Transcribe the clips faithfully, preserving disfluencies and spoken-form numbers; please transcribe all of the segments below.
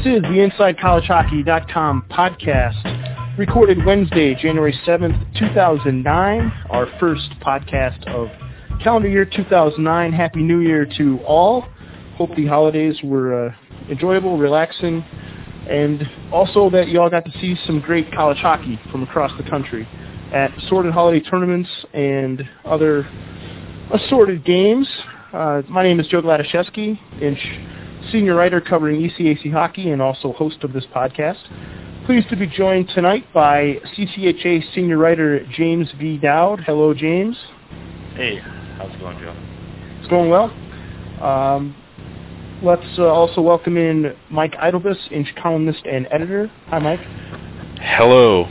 is the Inside College Hockey dot com podcast, recorded Wednesday, January seventh, two thousand nine, our first podcast of calendar year two thousand nine. Happy New Year to all. Hope the holidays were uh, enjoyable, relaxing, and also that you all got to see some great college hockey from across the country at assorted holiday tournaments and other assorted games. Uh, my name is Joe Gladaszewski, senior writer covering E C A C hockey and also host of this podcast. Pleased to be joined tonight by C C H A senior writer James V. Dowd. Hello, James. Hey, how's it going, Joe? It's going well. Um, let's uh, also welcome in Mike Idelbus, Inch columnist and editor. Hi, Mike. Hello.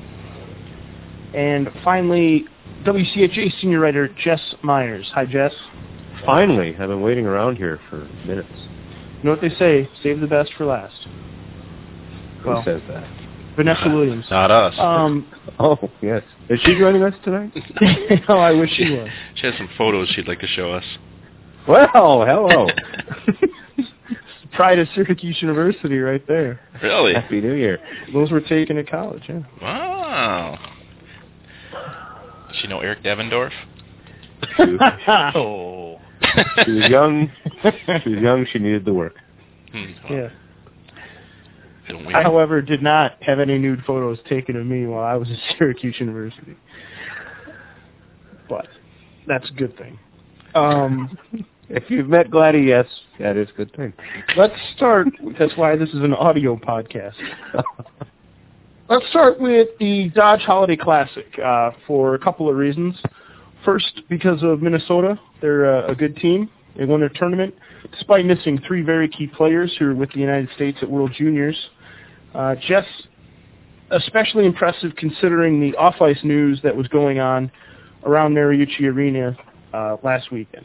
And finally, W C H A senior writer Jess Myers. Hi, Jess. Finally, I've been waiting around here for minutes. You know what they say, save the best for last. Who Well, says that? Vanessa Williams. Not us. Um, Oh, yes. Is she joining us tonight? oh, I wish she was. She has some photos she'd like to show us. Well, hello. Pride of Syracuse University right there. Really? Happy New Year. Those were taken at college, yeah. Wow. Does she know Eric Devendorf? oh. She was young. She was young. She needed the work. Hmm. Well, Yeah. don't we? I, however, did not have any nude photos taken of me while I was at Syracuse University. But that's a good thing. Um, If you've met Gladdy, yes, that is a good thing. let's start. That's why this is an audio podcast. Let's start with the Dodge Holiday Classic uh, for a couple of reasons. First, because of Minnesota. They're uh, a good team. They won their tournament despite missing three very key players who were with the United States at World Juniors. Uh, Jess, especially impressive considering the off-ice news that was going on around Mariucci Arena uh, last weekend.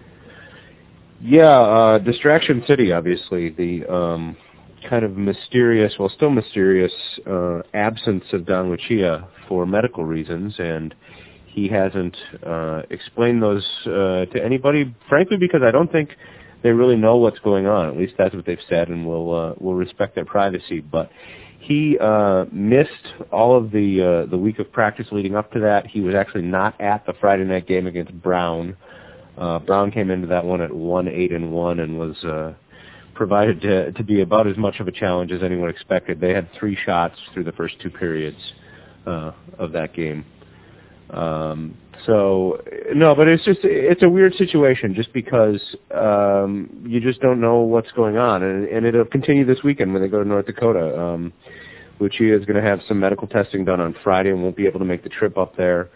Yeah, uh, Distraction City, obviously. The um, kind of mysterious, well, still mysterious, uh, absence of Don Lucia for medical reasons, and he hasn't uh, explained those uh, to anybody, frankly, because I don't think they really know what's going on. At least that's what they've said, and we'll uh, we'll respect their privacy. But he uh, missed all of the uh, the week of practice leading up to that. He was actually not at the Friday night game against Brown. Uh, Brown came into that one at one eight and one and was uh, provided to to be about as much of a challenge as anyone expected. They had three shots through the first two periods uh, of that game. Um, so no, but it's just, it's a weird situation just because, um, you just don't know what's going on, and, and it'll continue this weekend when they go to North Dakota. Um, Lucia is going to have some medical testing done on Friday and won't be able to make the trip up there.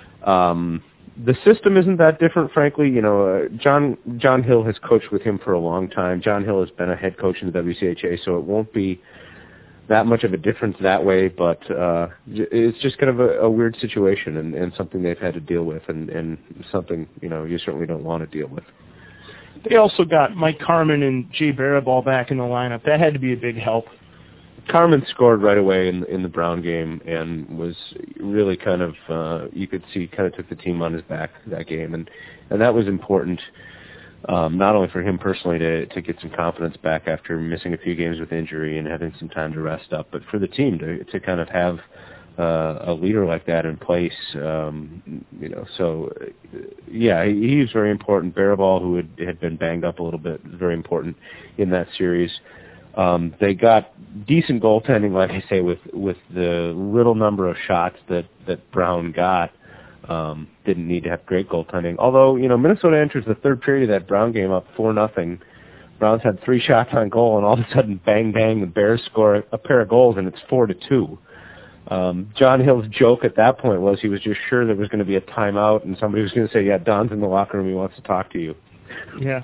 Um, the system isn't that different, frankly. You know, uh, John, John Hill has coached with him for a long time. John Hill has been a head coach in the W C H A, so it won't be that much of a difference that way, but uh, it's just kind of a, a weird situation and, and something they've had to deal with, and, and something, you know, you certainly don't want to deal with. They also got Mike Carmen and Jay Baraball back in the lineup. That had to be a big help. Carmen scored right away in, in the Brown game and was really kind of, uh, you could see, kind of took the team on his back that game, and, and that was important. Um, not only for him personally to, to get some confidence back after missing a few games with injury and having some time to rest up, but for the team to, to kind of have uh, a leader like that in place, um, you know. So, uh, yeah, he, he was very important. Baraball, who had, had been banged up a little bit, very important in that series. Um, they got decent goaltending, like I say, with, with the little number of shots that, that Brown got. Um, didn't need to have great goaltending. Although, you know, Minnesota enters the third period of that Brown game up four nothing. Browns had three shots on goal, and all of a sudden, bang, bang, the Bears score a pair of goals, and it's four to two. Um, John Hill's joke at that point was he was just sure there was going to be a timeout, and somebody was going to say, yeah, Don's in the locker room, he wants to talk to you. Yeah.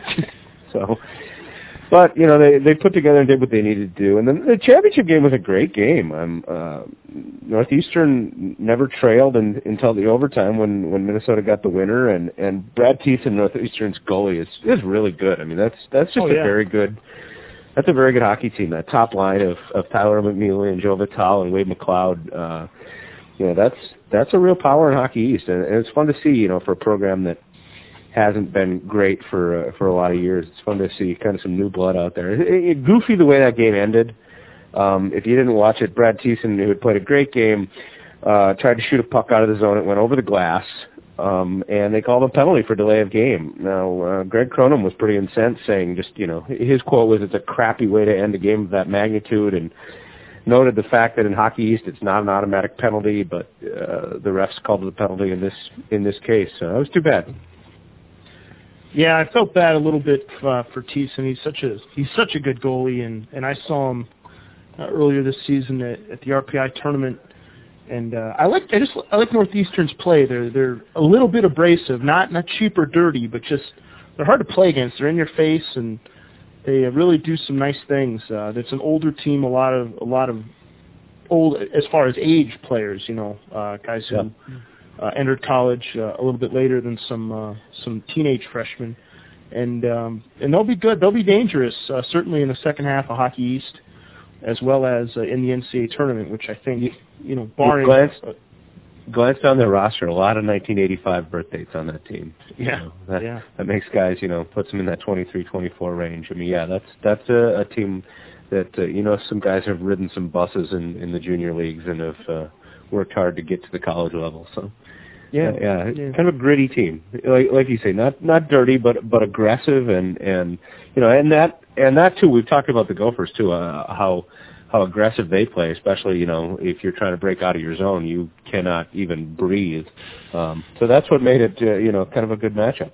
So, but, you know, they, they put together and did what they needed to do. And then the championship game was a great game. Um, uh, Northeastern never trailed in, until the overtime when, when Minnesota got the winner. And, and Brad Thiessen, Northeastern's goalie, is, is really good. I mean, that's that's just oh, a yeah. very good that's a very good hockey team. That top line of, of Tyler McNeely and Joe Vitale and Wade McLeod, uh, you know, that's that's a real power in Hockey East. And, and it's fun to see, you know, for a program that hasn't been great for uh, for a lot of years. It's fun to see kind of some new blood out there. It, it, goofy the way that game ended. Um, if you didn't watch it, Brad Thiessen, who had played a great game, uh, tried to shoot a puck out of the zone. It went over the glass, um, and they called a penalty for delay of game. Now, uh, Greg Cronum was pretty incensed, saying just, you know, his quote was, "It's a crappy way to end a game of that magnitude," and noted the fact that in Hockey East it's not an automatic penalty, but uh, the refs called it a penalty in this in this case. So that was too bad. Yeah, I felt bad a little bit uh, for Thiessen. He's such a he's such a good goalie, and, and I saw him uh, earlier this season at, at the R P I tournament, and uh, I like I just I like Northeastern's play. They're they're a little bit abrasive, not not cheap or dirty, but just they're hard to play against. They're in your face, and they really do some nice things. Uh, it's an older team, a lot of a lot of old as far as age players. You know, uh, guys who. Yeah. Uh, entered college uh, a little bit later than some uh, some teenage freshmen, and um, and they'll be good. They'll be dangerous, uh, certainly in the second half of Hockey East, as well as uh, in the N C double A tournament, which I think, you know, barring glance, uh, glance down their roster, a lot of nineteen eighty-five birth dates on that team. Yeah, you know, that, yeah. that makes guys, you know, puts them in that twenty-three, twenty-four range. I mean, yeah, that's that's a, a team that uh, you know, some guys have ridden some buses in, in the junior leagues and have uh, worked hard to get to the college level. So. Yeah, yeah, yeah, kind of a gritty team, like like you say, not not dirty, but but aggressive, and and you know, and that and that too. We've talked about the Gophers too, uh, how how aggressive they play, especially, you know, if you're trying to break out of your zone, you cannot even breathe. Um, so that's what made it, uh, you know, kind of a good matchup.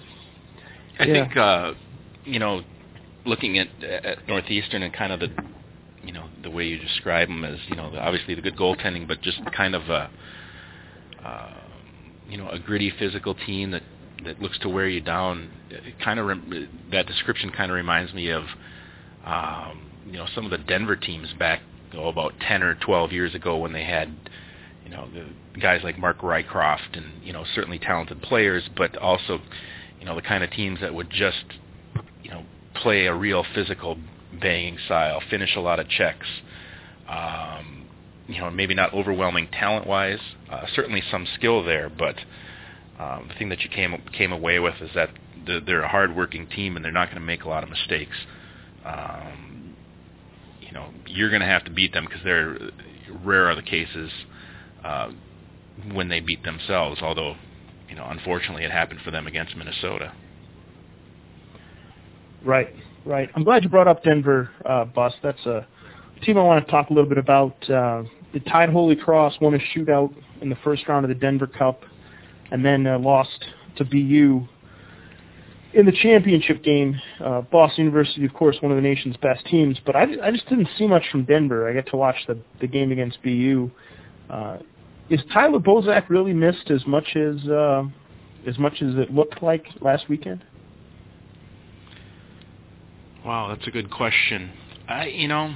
I yeah. think, uh, you know, looking at, at Northeastern and kind of the, you know, the way you describe them as, you know, obviously the good goaltending, but just kind of a. Uh, you know, a gritty physical team that, that looks to wear you down. It kind of rem- that description kind of reminds me of, um, you know, some of the Denver teams back oh, about ten or twelve years ago when they had, you know, the guys like Mark Rycroft and, you know, certainly talented players, but also, you know, the kind of teams that would just, you know, play a real physical banging style, finish a lot of checks. Um, you know, maybe not overwhelming talent-wise, uh, certainly some skill there, but um, the thing that you came came away with is that they're a hard-working team and they're not going to make a lot of mistakes. Um, you know, you're going to have to beat them because they're rare are the cases uh, when they beat themselves, although, you know, unfortunately it happened for them against Minnesota. Right, right. I'm glad you brought up Denver, uh, Bus. That's a team I want to talk a little bit about. Uh, the Tide Holy Cross won a shootout in the first round of the Denver Cup and then uh, lost to B U in the championship game. Uh, Boston University, of course, one of the nation's best teams, but I, I just didn't see much from Denver. I got to watch the, the game against B U. Uh, is Tyler Bozak really missed as much as uh, as much as it looked like last weekend? Wow, that's a good question. I, you know,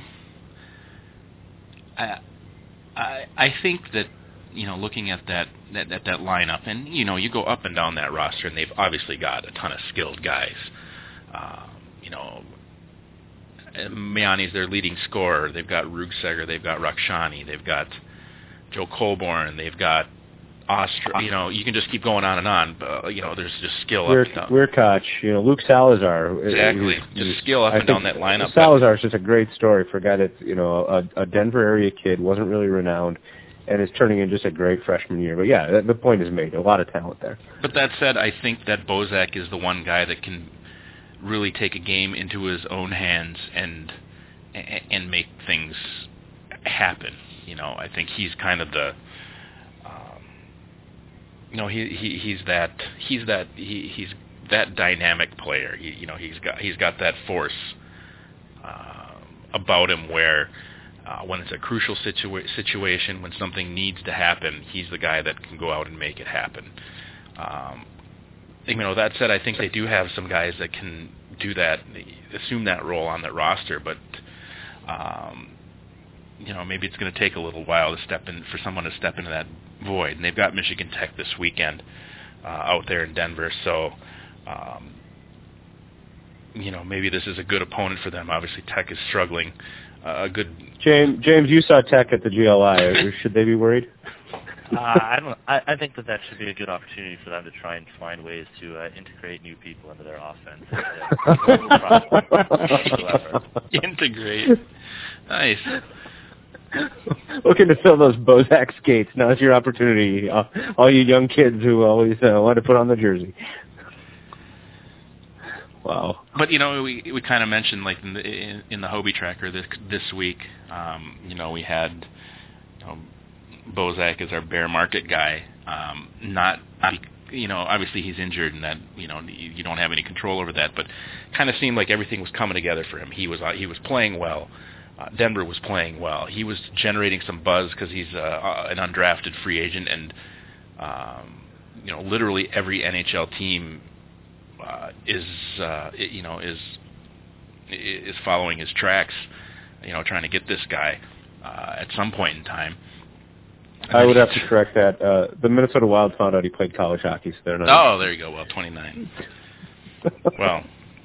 I, I, I think that, you know, looking at that, that, that, that lineup, and, you know, you go up and down that roster, and they've obviously got a ton of skilled guys. Uh, you know, Miani's their leading scorer. They've got Rugseger. They've got Rakshani. They've got Joe Colborn. They've got Ostra. You know, you can just keep going on and on. But, you know, there's just skill Weir, up and down. Weirkach, you know, Luke Salazar. Exactly. Who's, just skill up I and down that lineup. Salazar is just a great story for a guy that's, you know, a, a Denver area kid, wasn't really renowned, and is turning in just a great freshman year. But, yeah, the point is made. A lot of talent there. But that said, I think that Bozak is the one guy that can really take a game into his own hands and and make things happen. You know, I think he's kind of the, um, you know, he, he he's that he's that he, he's that dynamic player. He, you know, he's got he's got that force uh, about him where uh, when it's a crucial situa- situation, when something needs to happen, he's the guy that can go out and make it happen. Um, you know, that said, I think they do have some guys that can do that, assume that role on that roster, but um, you know, maybe it's going to take a little while to step in for someone to step into that void. And they've got Michigan Tech this weekend uh, out there in Denver, so um, you know, maybe this is a good opponent for them. Obviously, Tech is struggling. Uh, a good James, James, you saw Tech at the G L I. Should they be worried? uh, I don't. I, I think that that should be a good opportunity for them to try and find ways to uh, integrate new people into their offense. Integrate. Nice. Looking to fill those Bozak skates. Now's your opportunity. Uh, all you young kids who always uh, want to put on the jersey. Wow. But you know, we we kind of mentioned like in the in, in the Hobie Tracker this this week. Um, you know, we had you know, Bozak as our bear market guy. Um, not, you know, obviously he's injured, and that you know you, you don't have any control over that. But kind of seemed like everything was coming together for him. He was uh, he was playing well. Uh, Denver was playing well. He was generating some buzz because he's uh, uh, an undrafted free agent, and um, you know, literally every N H L team uh, is uh, you know is is following his tracks. You know, trying to get this guy uh, at some point in time. And I would have to correct that. Uh, the Minnesota Wild found out he played college hockey, so they're not. Oh, there you go. Well, twenty-nine. Well.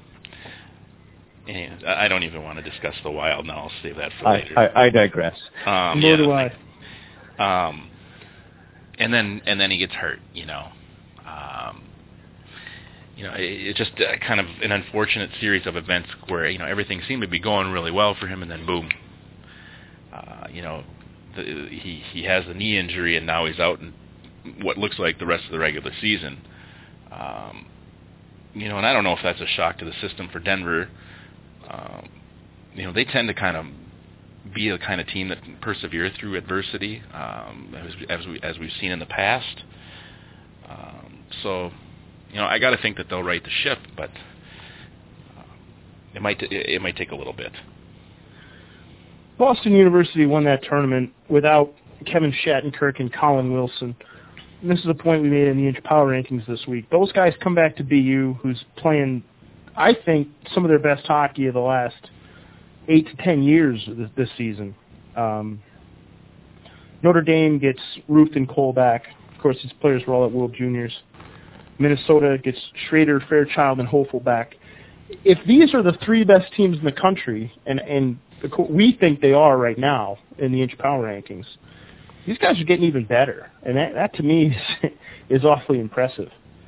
And I don't even want to discuss the Wild now. I'll save that for I, later. I, I digress. Um, Nor yeah. do I. Um, and then and then he gets hurt. You know, um, you know, it, it's just a, kind of an unfortunate series of events where you know everything seemed to be going really well for him, and then boom, uh, you know, the, he he has a knee injury, and now he's out in what looks like the rest of the regular season. Um, you know, and I don't know if that's a shock to the system for Denver. Um, you know, they tend to kind of be the kind of team that can persevere through adversity, um, as, as, we, as we've seen in the past. Um, so, you know, I got to think that they'll right the ship, but uh, it might t- it might take a little bit. Boston University won that tournament without Kevin Shattenkirk and Colin Wilson. And this is a point we made in the Inch Power Rankings this week. Those guys come back to B U, who's playing, I think, some of their best hockey of the last eight to ten years this, this season. Um, Notre Dame gets Ruth and Cole back. Of course, these players were all at World Juniors. Minnesota gets Schrader, Fairchild, and Hofel back. If these are the three best teams in the country, and, and we think they are right now in the Inch Power Rankings, these guys are getting even better. And that, that to me, is, is awfully impressive.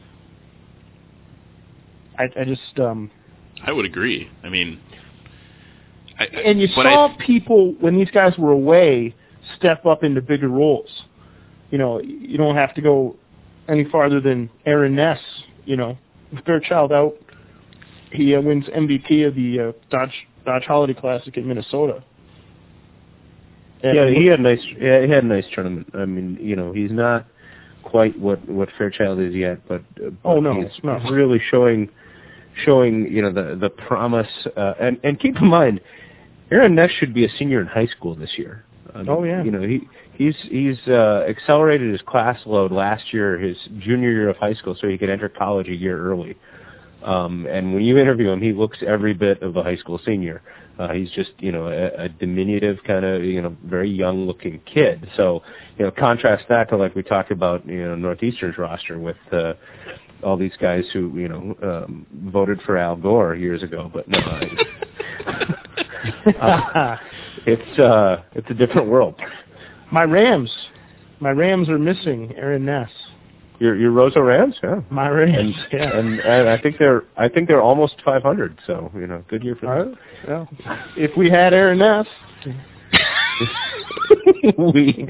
I, I just... Um, I would agree. I mean... I, and you but saw I, people, when these guys were away, step up into bigger roles. You know, you don't have to go any farther than Aaron Ness. You know, Fairchild out, he uh, wins M V P of the uh, Dodge Dodge Holiday Classic in Minnesota. And yeah, he had a nice. Yeah, he had a nice tournament. I mean, you know, he's not quite what what Fairchild is yet, but, uh, but oh no, he's no. really showing showing you know the the promise. Uh, and and keep in mind, Aaron Ness should be a senior in high school this year. Um, oh yeah, you know he he's he's uh, accelerated his class load last year, his junior year of high school, so he could enter college a year early. Um, and when you interview him, he looks every bit of a high school senior. Uh, he's just, you know, a, a diminutive kind of, you know, very young-looking kid. So, you know, contrast that to, like we talked about, you know, Northeastern's roster with uh, all these guys who, you know, um, voted for Al Gore years ago. But no, I, uh, it's uh, it's a different world. My Rams, my Rams are missing Aaron Ness. Your your Rosa Rams, yeah. My Rams, and, yeah. And, and I think they're I think they're almost five hundred. So you know, good year for them. Right. Yeah. If we had Aaron Ness, we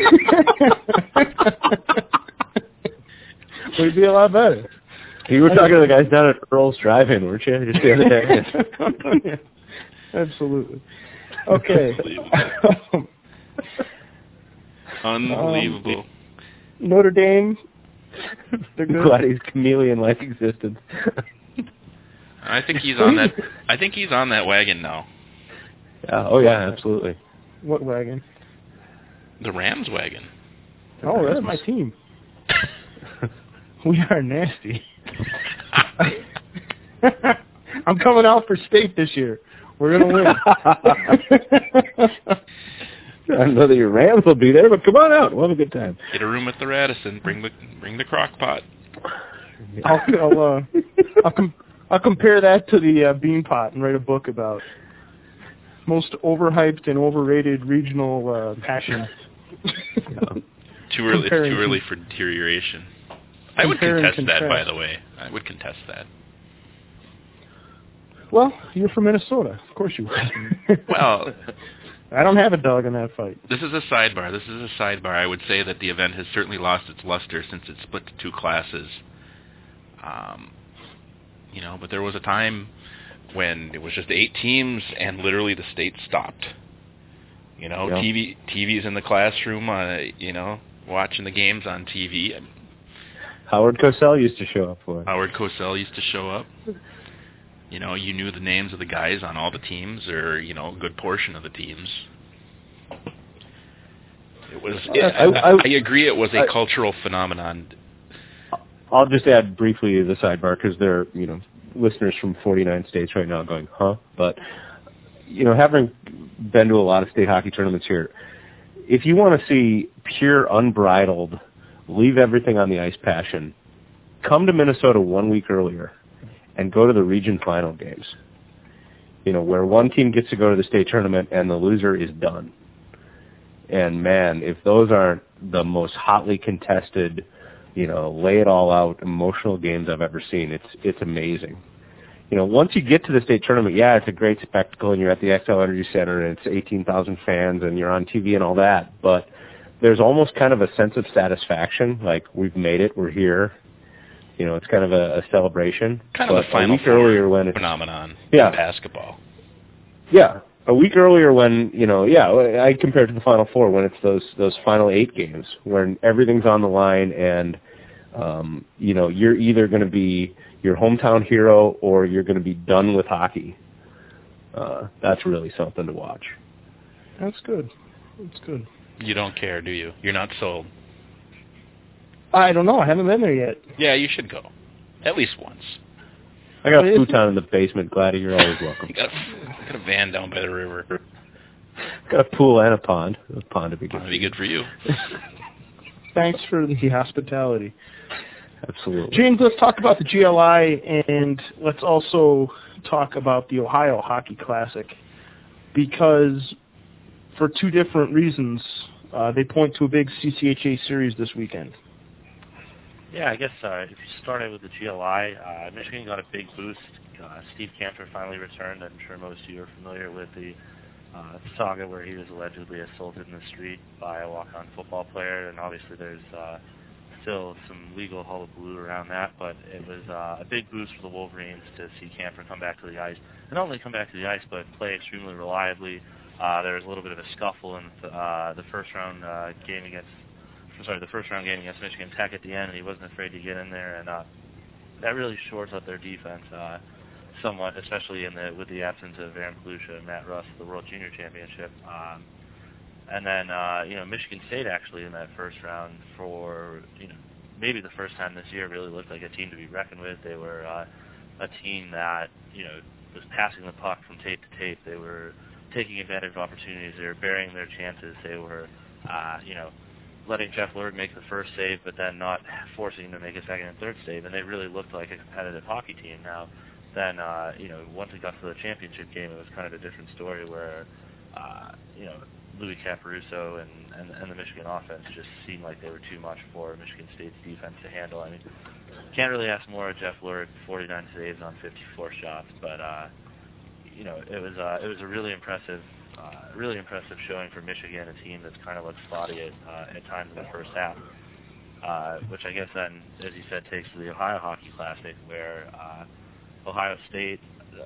we'd be a lot better. You were talking to the guys down at Earl's Drive-In, weren't you? Just the other day. Yeah. Absolutely. Okay. Unbelievable. Um, Notre Dame. They're good. Gladys chameleon-like existence. I think he's on that. I think he's on that wagon now. Yeah, oh yeah, absolutely. What wagon? The Rams wagon. Oh, that's my team. We are nasty. I'm coming out for state this year. We're gonna win. I don't know that your Rams will be there, but come on out. We'll have a good time. Get a room at the Radisson. Bring the bring the crock pot. I'll I'll, uh, I'll, com- I'll compare that to the uh, Bean Pot and write a book about most overhyped and overrated regional uh, passions. Yeah. too early. It's comparing too early con- for deterioration. I would compare and contest that, by contrast. the way. I would contest that. Well, you're from Minnesota. Of course you would. Well, I don't have a dog in that fight. this is a sidebar. This is a sidebar. I would say that the event has certainly lost its luster since it split to two classes. Um, you know, but there was a time when it was just eight teams and literally the state stopped. You know, Yeah. T V T V's in the classroom, uh, you know, watching the games on T V. Howard Cosell used to show up for it. Howard Cosell used to show up. You know, you knew the names of the guys on all the teams, or, you know, a good portion of the teams. It was. It, I, I, I agree. It was a I, cultural phenomenon. I'll just add briefly to the sidebar because there are, you know, listeners from forty-nine states right now going, huh? But, you know, having been to a lot of state hockey tournaments here, if you want to see pure, unbridled, leave everything on the ice passion, come to Minnesota one week earlier and go to the region final games. You know, where one team gets to go to the state tournament and the loser is done. And, man, if those aren't the most hotly contested, you know, lay it all out, emotional games I've ever seen, it's it's amazing. You know, once you get to the state tournament, yeah, it's a great spectacle, and you're at the X L Energy Center, and it's eighteen thousand fans, and you're on T V and all that, but there's almost kind of a sense of satisfaction, like, we've made it, we're here. You know, it's kind of a, a celebration. Kind of but a Final a week Four earlier when it's, phenomenon yeah. in basketball. Yeah. A week earlier when, you know, yeah, I compare it to the Final Four when it's those those final eight games when everything's on the line and, um, you know, you're either going to be your hometown hero or you're going to be done with hockey. Uh, that's really something to watch. That's good. That's good. You don't care, do you? You're not sold. I don't know. I haven't been there yet. Yeah, you should go. At least once. I got a futon in the basement. Gladdy, you're always welcome. You got a, got a van down by the river. Got a pool and a pond. A pond would be good. That'd be good for you. Thanks for the hospitality. Absolutely. James, let's talk about the G L I, and let's also talk about the Ohio Hockey Classic, because for two different reasons, uh, they point to a big C C H A series this weekend. Yeah, I guess uh, if you started with the G L I, uh, Michigan got a big boost. Uh, Steve Cantor finally returned. I'm sure most of you are familiar with the uh, saga where he was allegedly assaulted in the street by a walk-on football player, and obviously there's uh, still some legal hullabaloo around that, but it was uh, a big boost for the Wolverines to see Cantor come back to the ice. And not only come back to the ice, but play extremely reliably. Uh, there was a little bit of a scuffle in the, uh, the first round uh, game against I'm sorry, the first round game against Michigan Tech at the end, and he wasn't afraid to get in there, and uh, that really shores up their defense uh, somewhat, especially in the with the absence of Aaron Palucha and Matt Russ, the World Junior Championship. Um, and then, uh, you know, Michigan State actually in that first round for, you know, maybe the first time this year really looked like a team to be reckoned with. They were uh, a team that, you know, was passing the puck from tape to tape. They were taking advantage of opportunities. They were burying their chances. They were, uh, you know, letting Jeff Lurie make the first save, but then not forcing him to make a second and third save, and they really looked like a competitive hockey team. Now, then, uh, you know, once it got to the championship game, it was kind of a different story where, uh, you know, Louis Caparuso and, and, and the Michigan offense just seemed like they were too much for Michigan State's defense to handle. I mean, can't really ask more of Jeff Lurie, forty-nine saves on fifty-four shots, but, uh, you know, it was uh, it was a really impressive Uh, really impressive showing for Michigan, a team that's kind of looked spotty at, uh, at times in the first half, uh, which I guess then, as you said, takes to the Ohio Hockey Classic, where uh, Ohio State,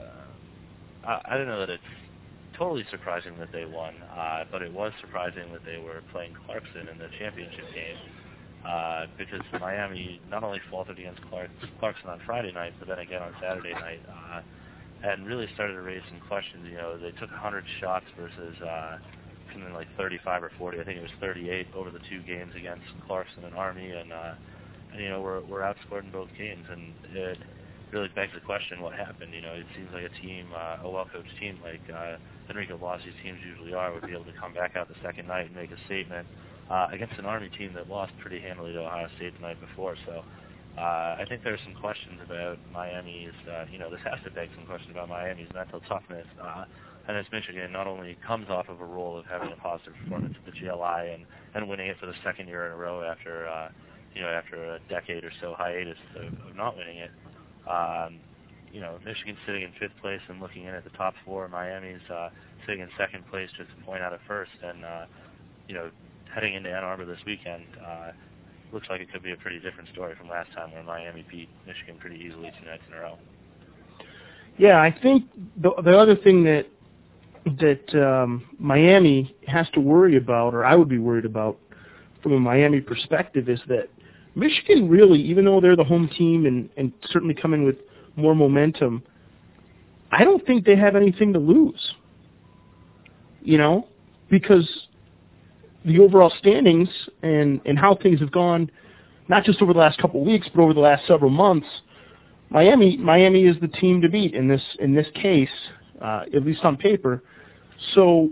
uh, I, I don't know that it's totally surprising that they won, uh, but it was surprising that they were playing Clarkson in the championship game, uh, because Miami not only faltered against Clark, Clarkson on Friday night, but then again on Saturday night, uh, and really started to raise some questions. You know, they took one hundred shots versus uh, something like thirty-five or forty. I think it was thirty-eight over the two games against Clarkson and Army, and, uh, and you know, we're, we're outscored in both games, and it really begs the question, what happened? You know, it seems like a team, uh, a well-coached team like uh, Enrico Blasi's teams usually are, would be able to come back out the second night and make a statement uh, against an Army team that lost pretty handily to Ohio State the night before. So Uh, I think there's some questions about Miami's, uh, you know, this has to beg some questions about Miami's mental toughness. Uh, and as Michigan not only comes off of a roll of having a positive performance at the G L I and, and winning it for the second year in a row after uh, you know after a decade or so hiatus of, of not winning it. Um, you know, Michigan's sitting in fifth place and looking in at the top four. Miami's uh, sitting in second place, just a point out of first, and uh, you know, heading into Ann Arbor this weekend. Uh, looks like it could be a pretty different story from last time where Miami beat Michigan pretty easily two nights in a row. Yeah, I think the the other thing that that um, Miami has to worry about, or I would be worried about from a Miami perspective, is that Michigan really, even though they're the home team and, and certainly come in with more momentum, I don't think they have anything to lose. You know, because the overall standings and, and how things have gone, not just over the last couple of weeks, but over the last several months, Miami Miami is the team to beat in this in this case, uh, at least on paper. So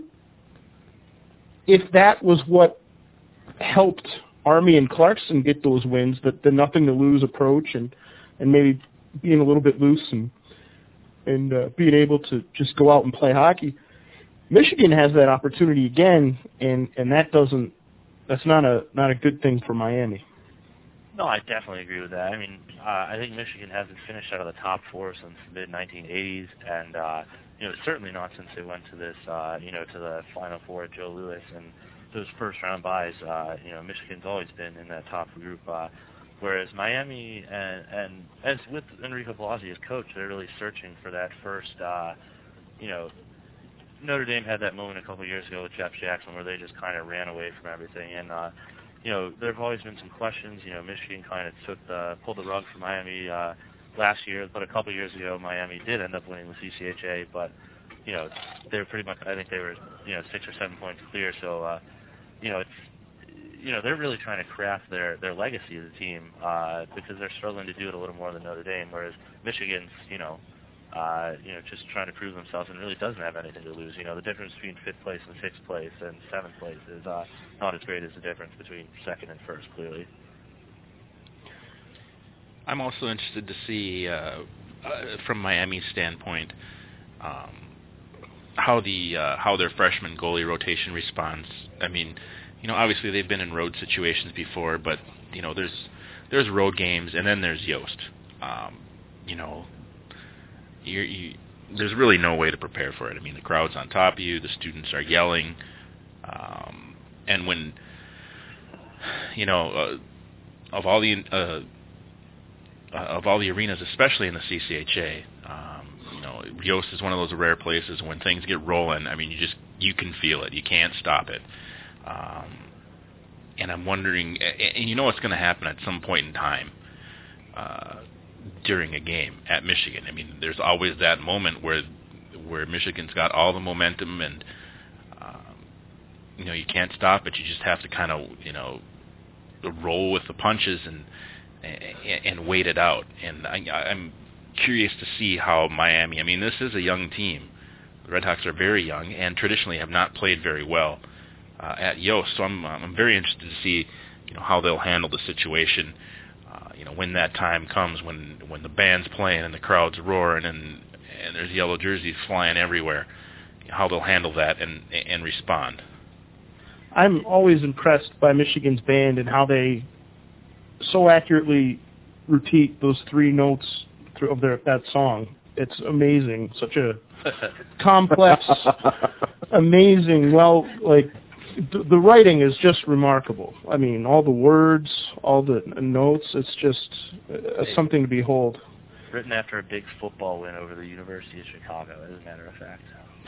if that was what helped Army and Clarkson get those wins, that the nothing to lose approach and, and maybe being a little bit loose and and uh, being able to just go out and play hockey, Michigan has that opportunity again, and, and that doesn't that's not a not a good thing for Miami. No, I definitely agree with that. I mean, uh, I think Michigan hasn't finished out of the top four since the mid nineteen eighties, and uh, you know, certainly not since they went to this, uh, you know, to the Final Four at Joe Louis and those first round buys. Uh, you know, Michigan's always been in that top group, uh, whereas Miami and, and as with Enrico Palazzi as coach, they're really searching for that first, uh, you know. Notre Dame had that moment a couple of years ago with Jeff Jackson where they just kind of ran away from everything, and uh, you know, there have always been some questions. You know, Michigan kind of took the pulled the rug from Miami uh, last year, but a couple of years ago, Miami did end up winning the C C H A. But you know, they were pretty much. I think they were you know six or seven points clear. So uh, you know, it's you know they're really trying to craft their their legacy as a team uh, because they're struggling to do it a little more than Notre Dame, whereas Michigan's you know. Uh, you know, just trying to prove themselves and really doesn't have anything to lose. You know, the difference between fifth place and sixth place and seventh place is uh, not as great as the difference between second and first, clearly. I'm also interested to see, uh, uh, from Miami's standpoint, um, how the uh, how their freshman goalie rotation responds. I mean, you know, obviously they've been in road situations before, but you know, there's there's road games and then there's Yost. Um, you know. You're, you, there's really no way to prepare for it. I mean, the crowd's on top of you, the students are yelling, um, and when, you know, uh, of all the uh, uh, of all the arenas, especially in the C C H A, um, you know, Yost is one of those rare places when things get rolling. I mean, you just you can feel it, you can't stop it, um, and I'm wondering, and you know what's going to happen at some point in time. Uh, during a game at Michigan. I mean, there's always that moment where where Michigan's got all the momentum and, um, you know, you can't stop it. You just have to kind of, you know, roll with the punches and and, and wait it out. And I, I'm curious to see how Miami, I mean, this is a young team. The Red Hawks are very young and traditionally have not played very well uh, at Yost. So I'm, I'm very interested to see, you know, how they'll handle the situation. Uh, you know, when that time comes, when when the band's playing and the crowd's roaring and and there's yellow jerseys flying everywhere, how they'll handle that and and respond. I'm always impressed by Michigan's band and how they so accurately repeat those three notes of their that song. It's amazing. Such a complex, amazing. Well, like. The writing is just remarkable. I mean, all the words, all the notes, it's just uh, something to behold. Written after a big football win over the University of Chicago, as a matter of fact.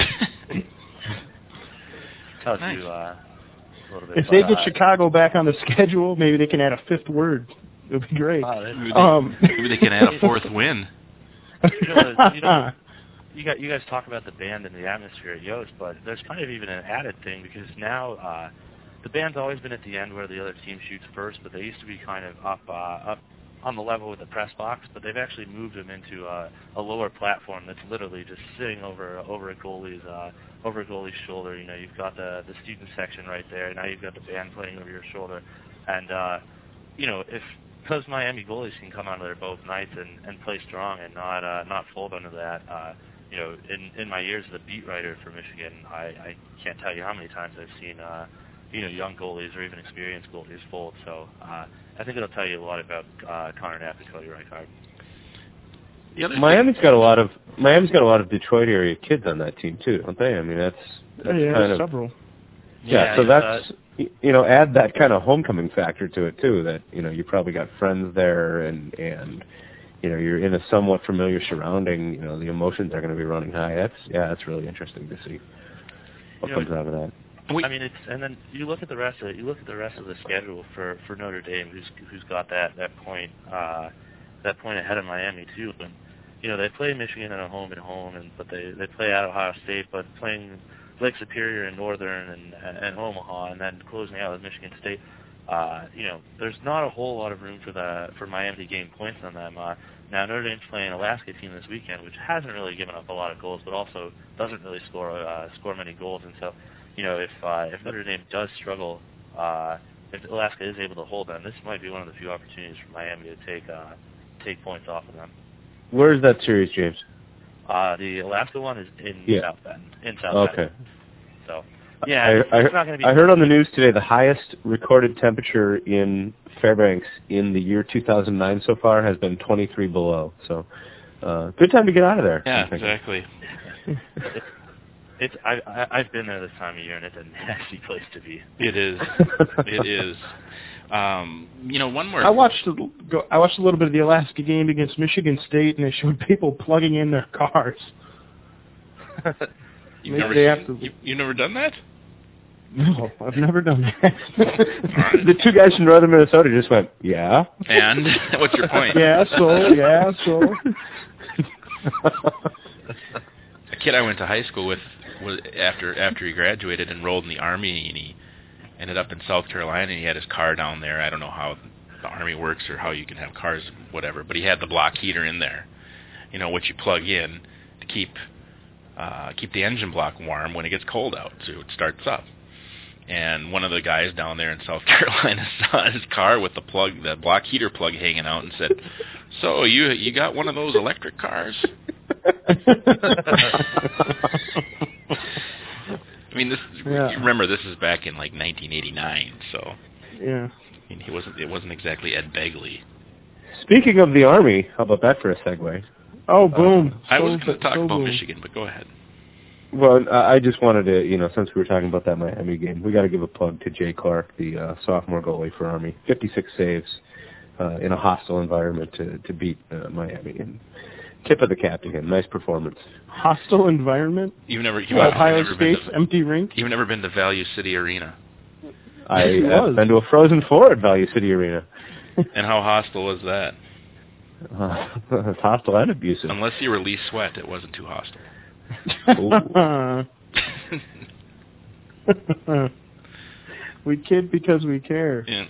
Tells nice. you uh, a little bit If they get uh, Chicago back on the schedule, maybe they can add a fifth word. It would be great. Uh, maybe, they, um, maybe they can add a fourth win. You know, you know, You got you guys talk about the band and the atmosphere at Yost, but there's kind of even an added thing because now uh, the band's always been at the end where the other team shoots first, but they used to be kind of up uh, up on the level with the press box, but they've actually moved them into uh, a lower platform that's literally just sitting over over a goalie's uh, over a goalie's shoulder. You know, you've got the the student section right there. Now you've got the band playing over your shoulder, and uh, you know if. Because Miami goalies can come out of there both nights and, and play strong and not uh, not fold under that. Uh, you know, in, in my years as a beat writer for Michigan, I, I can't tell you how many times I've seen, uh, you know, young goalies or even experienced goalies fold. So uh, I think it'll tell you a lot about uh, Connor Knapp and Cody Reichard. Miami's got a lot of Miami's got a lot of Detroit area kids on that team too, don't they? I mean, that's, that's yeah, kind of several. Yeah, yeah so that's uh, you know, add that kind of homecoming factor to it too. That you know, you probably got friends there, and and you know, you're in a somewhat familiar surrounding. You know, the emotions are going to be running high. That's yeah, that's really interesting to see what you comes know, out of that. I mean, it's and then you look at the rest of it. You look at the rest of the schedule for, for Notre Dame, who's who's got that that point uh, that point ahead of Miami too. And you know, they play Michigan at a home and home, and but they they play at Ohio State, but playing Lake Superior and Northern and, and Omaha, and then closing out with Michigan State. Uh, you know, there's not a whole lot of room for the for Miami to gain points on them. Uh, now Notre Dame's playing an Alaska team this weekend, which hasn't really given up a lot of goals, but also doesn't really score uh, score many goals. And so, you know, if uh, if Notre Dame does struggle, uh, if Alaska is able to hold them, this might be one of the few opportunities for Miami to take uh, take points off of them. Where is that series, James? Uh, the Alaska one is in yeah. South Bend. In South okay. Bend. So, yeah, I, it's, I, it's not going to be. I heard on the news today the highest recorded temperature in Fairbanks in the year two thousand nine so far has been twenty-three below. So, uh, good time to get out of there. Yeah, exactly. it's, it's I, I I've been there this time of year, and it's a nasty place to be. It is. It is. Um, you know, one more. I watched a, go, I watched a little bit of the Alaska game against Michigan State, and they showed people plugging in their cars. You've never, they seen, have to, you, you've never done that? No, I've never done that. Right. The two guys from northern Minnesota just went, yeah. And what's your point? Yeah, so, yeah, so. A kid I went to high school with was after after he graduated, enrolled in the Army, and he ended up in South Carolina, and he had his car down there. I don't know how the Army works or how you can have cars, whatever, but he had the block heater in there, you know, which you plug in to keep uh, keep the engine block warm when it gets cold out, so it starts up. And one of the guys down there in South Carolina saw his car with the plug, the block heater plug hanging out, and said, "So you you got one of those electric cars?" I mean, this. Yeah. Remember, this is back in like nineteen eighty-nine, so Yeah. I mean, he wasn't. It wasn't exactly Ed Begley. Speaking of the Army, how about that for a segue? Oh, boom. I So- was going to talk so about boom. Michigan, but go ahead. Well, I just wanted to, you know, since we were talking about that Miami game, we got to give a plug to Jay Clark, the uh, sophomore goalie for Army. fifty-six saves uh, in a hostile environment to to beat uh, Miami. And tip of the cap to him. Nice performance. Hostile environment? You've never. You've Ohio never been State's to, empty rink? You've never been to Value City Arena. I Yes, he have was. been to a Frozen Four at Value City Arena. And how hostile was that? Uh, it's hostile and abusive. Unless you were Lee Sweat, it wasn't too hostile. We kid because we care. Yeah.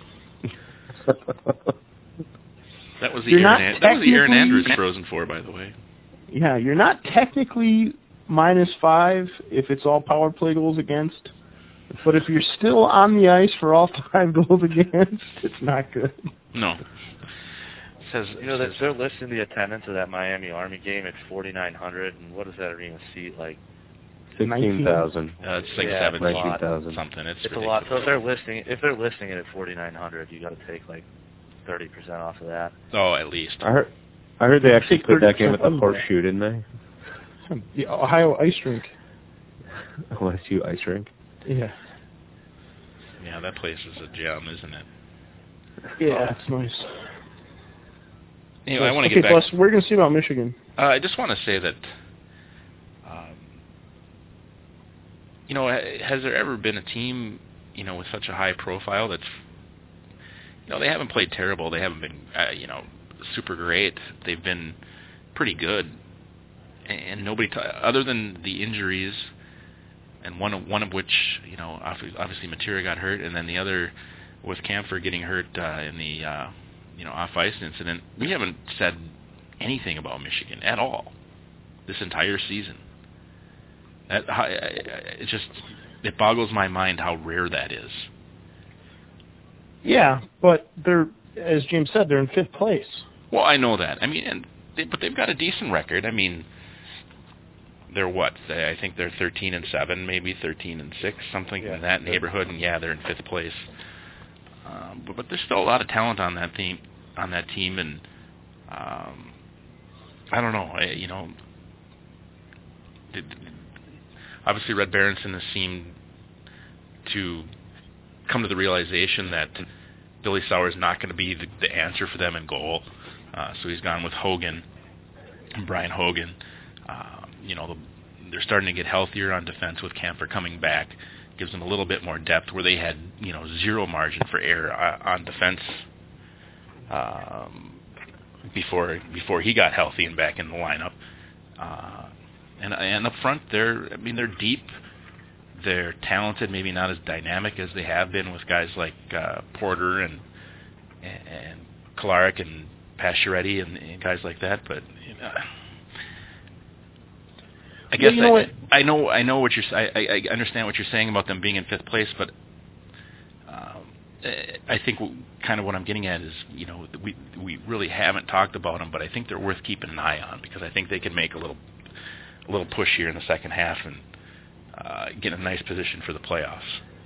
That was the You're Aaron, not An- that was the Aaron technically- Andrews Frozen Four, by the way. Yeah, you're not technically minus five if it's all power play goals against, but if you're still on the ice for all five goals against, it's not good. No. It says You know, it they're, says- they're listing the attendance of that Miami Army game at forty-nine hundred, and what does that arena seat like? Sixteen thousand. uh, it's like Yeah, seven, it's a lot. Nineteen thousand. something. It's, It's a ridiculous. lot. So if they're listing, if they're listing it at forty-nine hundred, you got to take like thirty percent off of that. Oh, at least. I heard. I heard they actually Take put that game at the thirty percent Horseshoe, didn't they? The Ohio Ice Rink. O S U ice rink. Yeah. Yeah, that place is a gem, isn't it? Yeah, it's nice. Anyway, I want to okay, get back. plus, we're going to see about Michigan. Uh, I just want to say that, um, you know, ha- has there ever been a team, you know, with such a high profile that's, you know, they haven't played terrible. They haven't been, uh, you know, super great. They've been pretty good, and, and nobody, t- other than the injuries, and one of one of which, you know, obviously, obviously Matera got hurt, and then the other with Kampfer getting hurt uh, in the, uh, you know, off-ice incident. We haven't said anything about Michigan at all this entire season. That, I- I- it just, it boggles my mind how rare that is. Yeah, but they're, as James said, they're in fifth place. Well, I know that. I mean, and they, but they've got a decent record. I mean, they're what? I think they're thirteen and seven, maybe thirteen and six, something yeah. in that neighborhood. And yeah, they're in fifth place. Um, but, but there's still a lot of talent on that team. On that team, and um, I don't know. I, you know, did, obviously Red Berenson has seemed to come to the realization that Billy Sauer is not going to be the, the answer for them in goal. Uh, so he's gone with Hogan, Brian Hogan. Uh, you know, the, they're starting to get healthier on defense with Kampfer coming back. Gives them a little bit more depth where they had, you know, zero margin for error on defense um, before before he got healthy and back in the lineup. Uh, and and up front, they're I mean they're deep. They're talented, maybe not as dynamic as they have been with guys like uh, Porter and and Kolarek and Pacioretty and, and guys like that. But you know, I guess yeah, you know I, I know I know what you're I, I understand what you're saying about them being in fifth place, but um, I think kind of what I'm getting at is you know we we really haven't talked about them, but I think they're worth keeping an eye on because I think they can make a little a little push here in the second half and. Uh, get a nice position for the playoffs.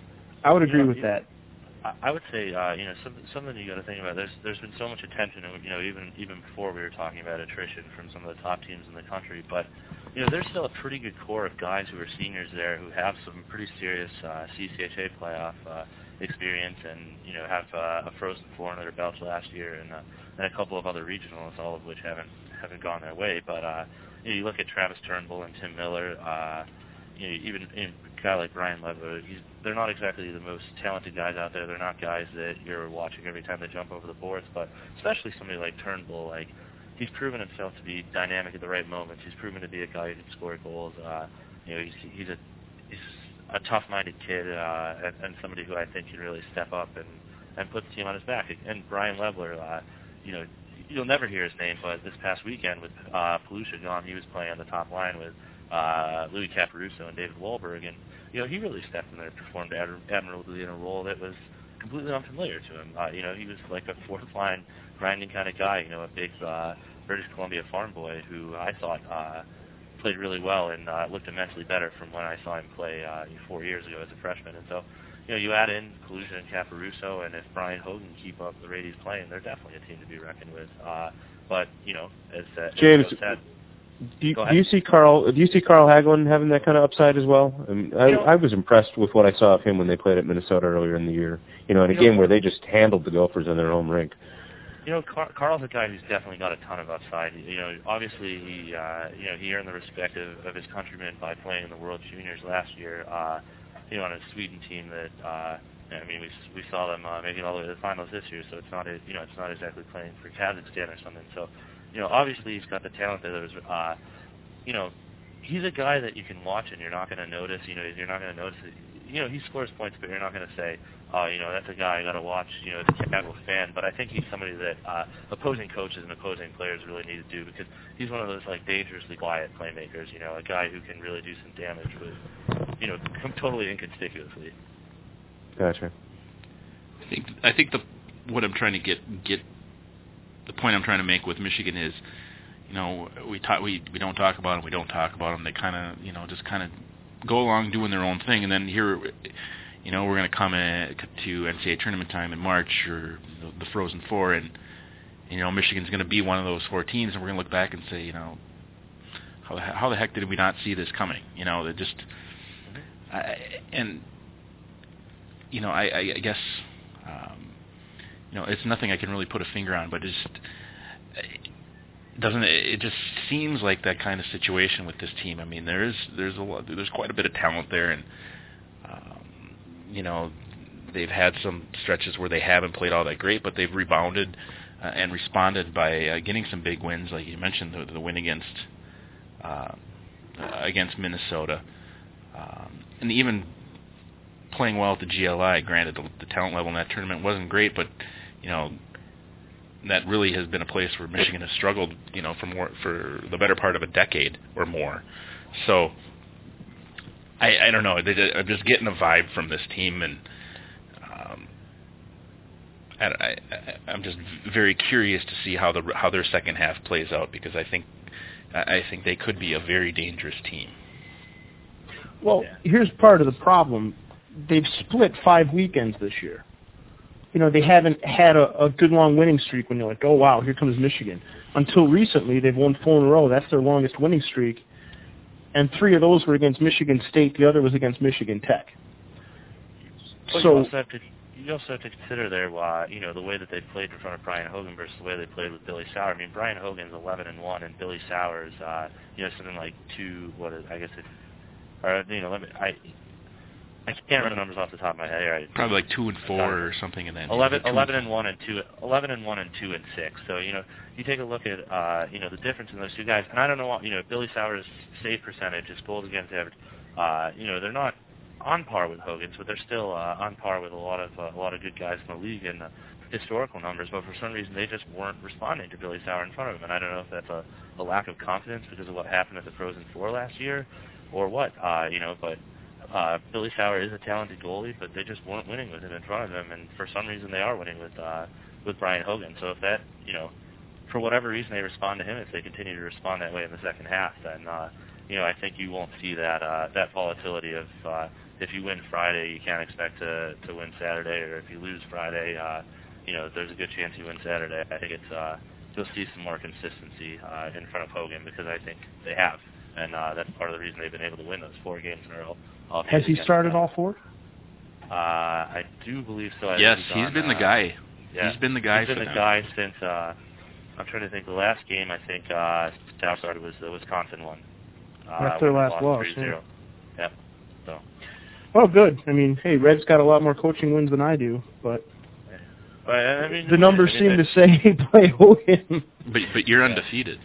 I would agree you know, with that. I would say, uh, you know, something, something you got to think about. There's there's been so much attention, you know, even even before we were talking about attrition from some of the top teams in the country. But you know, there's still a pretty good core of guys who are seniors there who have some pretty serious uh, C C H A playoff uh, experience, and you know, have uh, a Frozen Four under their belts last year, and, uh, and a couple of other regionals, all of which haven't haven't gone their way. But uh, you know, you look at Travis Turnbull and Tim Miller. Uh, You know, even in a guy like Brian Lever, he's, they're not exactly the most talented guys out there. They're not guys that you're watching every time they jump over the boards, but especially somebody like Turnbull, like he's proven himself to be dynamic at the right moments. He's proven to be a guy who can score goals. Uh, you know, he's, he's a he's a tough-minded kid uh, and, and somebody who I think can really step up and, and put the team on his back. And Brian Leveler, uh, you know, you'll never hear his name, but this past weekend with uh, Paluca gone, he was playing on the top line with uh, Louis Caparuso and David Wahlberg, and you know he really stepped in there and performed ad- admirably in a role that was completely unfamiliar to him. Uh, you know, he was like a fourth line grinding kind of guy. You know, a big uh, British Columbia farm boy who I thought uh, played really well and uh, looked immensely better from when I saw him play uh, four years ago as a freshman. And so, you know, you add in Paluca and Caparuso, and if Brian Hogan keep up the rate he's playing, they're definitely a team to be reckoned with. Uh, but you know, as, uh, James. as said, Do you, do you see Carl? Do you see Carl Hagelin having that kind of upside as well? I, mean, I, I was impressed with what I saw of him when they played at Minnesota earlier in the year. You know, in a you game know, where they just handled the Gophers in their own rink. You know, Car- Carl's a guy who's definitely got a ton of upside. You know, obviously he, uh, you know, he earned the respect of, of his countrymen by playing in the World Juniors last year. Uh, you know, on a Sweden team that, uh, I mean, we we saw them uh, making all the way to the finals this year. So it's not, a, you know, it's not exactly playing for Kazakhstan or something. So, you know, obviously he's got the talent that there's. Uh, You know, he's a guy that you can watch and you're not going to notice. You know, you're not going to notice it. You know, he scores points, but you're not going to say, oh, you know, that's a guy I got to watch, you know, as a casual fan. But I think he's somebody that uh, opposing coaches and opposing players really need to do because he's one of those, like, dangerously quiet playmakers, you know, a guy who can really do some damage with, you know, totally inconspicuously. Gotcha. I think, I think the what I'm trying to get, get the point I'm trying to make with Michigan is, you know, we talk, we we don't talk about them. We don't talk about them. They kind of, you know, just kind of go along doing their own thing, and then here, you know, we're going to come in to N C double A tournament time in March or the, the Frozen Four, and you know, Michigan's going to be one of those four teams, and we're going to look back and say, you know, how the, how the heck did we not see this coming? You know, they just, I, and you know, I, I guess, um, you know, it's nothing I can really put a finger on, but it's just. Doesn't it, it just seems like that kind of situation with this team. I mean, there's there's a lot, there's quite a bit of talent there, and um, you know, they've had some stretches where they haven't played all that great, but they've rebounded uh, and responded by uh, getting some big wins, like you mentioned, the, the win against uh, against Minnesota, um, and even playing well at the G L I. Granted, the, the talent level in that tournament wasn't great, but you know. That really has been a place where Michigan has struggled, you know, for more for the better part of a decade or more. So I, I don't know. They, I'm just getting a vibe from this team, and um, I, I, I'm just very curious to see how the how their second half plays out because I think, I, I think they could be a very dangerous team. Well, yeah. here's part of the problem. They've split five weekends this year. You know, they haven't had a, a good long winning streak when you're like, oh, wow, here comes Michigan. Until recently, they've won four in a row. That's their longest winning streak. And three of those were against Michigan State. The other was against Michigan Tech. But so you also have to you also have to consider their uh, you know the way that they played in front of Brian Hogan versus the way they played with Billy Sauer. I mean, Brian Hogan's eleven and one, and Billy Sauer's uh, you know something like two. What is I guess it or you know let me I. I can't remember the numbers off the top of my head. Right. Probably like two and four or something in that. Eleven, eleven and one and two, eleven and one and two and six. So you know, you take a look at uh, you know the difference in those two guys, and I don't know, you know, Billy Sauer's save percentage, his goals against average. Uh, you know, they're not on par with Hogan's, but they're still uh, on par with a lot of uh, a lot of good guys in the league in uh, historical numbers. But for some reason, they just weren't responding to Billy Sauer in front of him, and I don't know if that's a, a lack of confidence because of what happened at the Frozen Four last year, or what. Uh, you know, but. Uh, Billy Sauer is a talented goalie, but they just weren't winning with him in front of him, and for some reason they are winning with uh, with Brian Hogan. So if that, you know, for whatever reason they respond to him, if they continue to respond that way in the second half, then uh, you know I think you won't see that uh, that volatility of uh, if you win Friday, you can't expect to to win Saturday, or if you lose Friday, uh, you know there's a good chance you win Saturday. I think it's uh, you'll see some more consistency uh, in front of Hogan because I think they have. And uh, that's part of the reason they've been able to win those four games in a row. Has he started all four? Uh, I do believe so. I yes, he's, he's on, been the uh, guy. Yeah, he's been the guy He's been for the them. guy since, uh, I'm trying to think, the last game I think uh, South started was the Wisconsin one. Uh, That's their last loss. three zero. Yeah. Yep. So. Well, good. I mean, hey, Red's got a lot more coaching wins than I do, but... But, I mean, the numbers I mean, seem to say play Hogan. But but you're undefeated.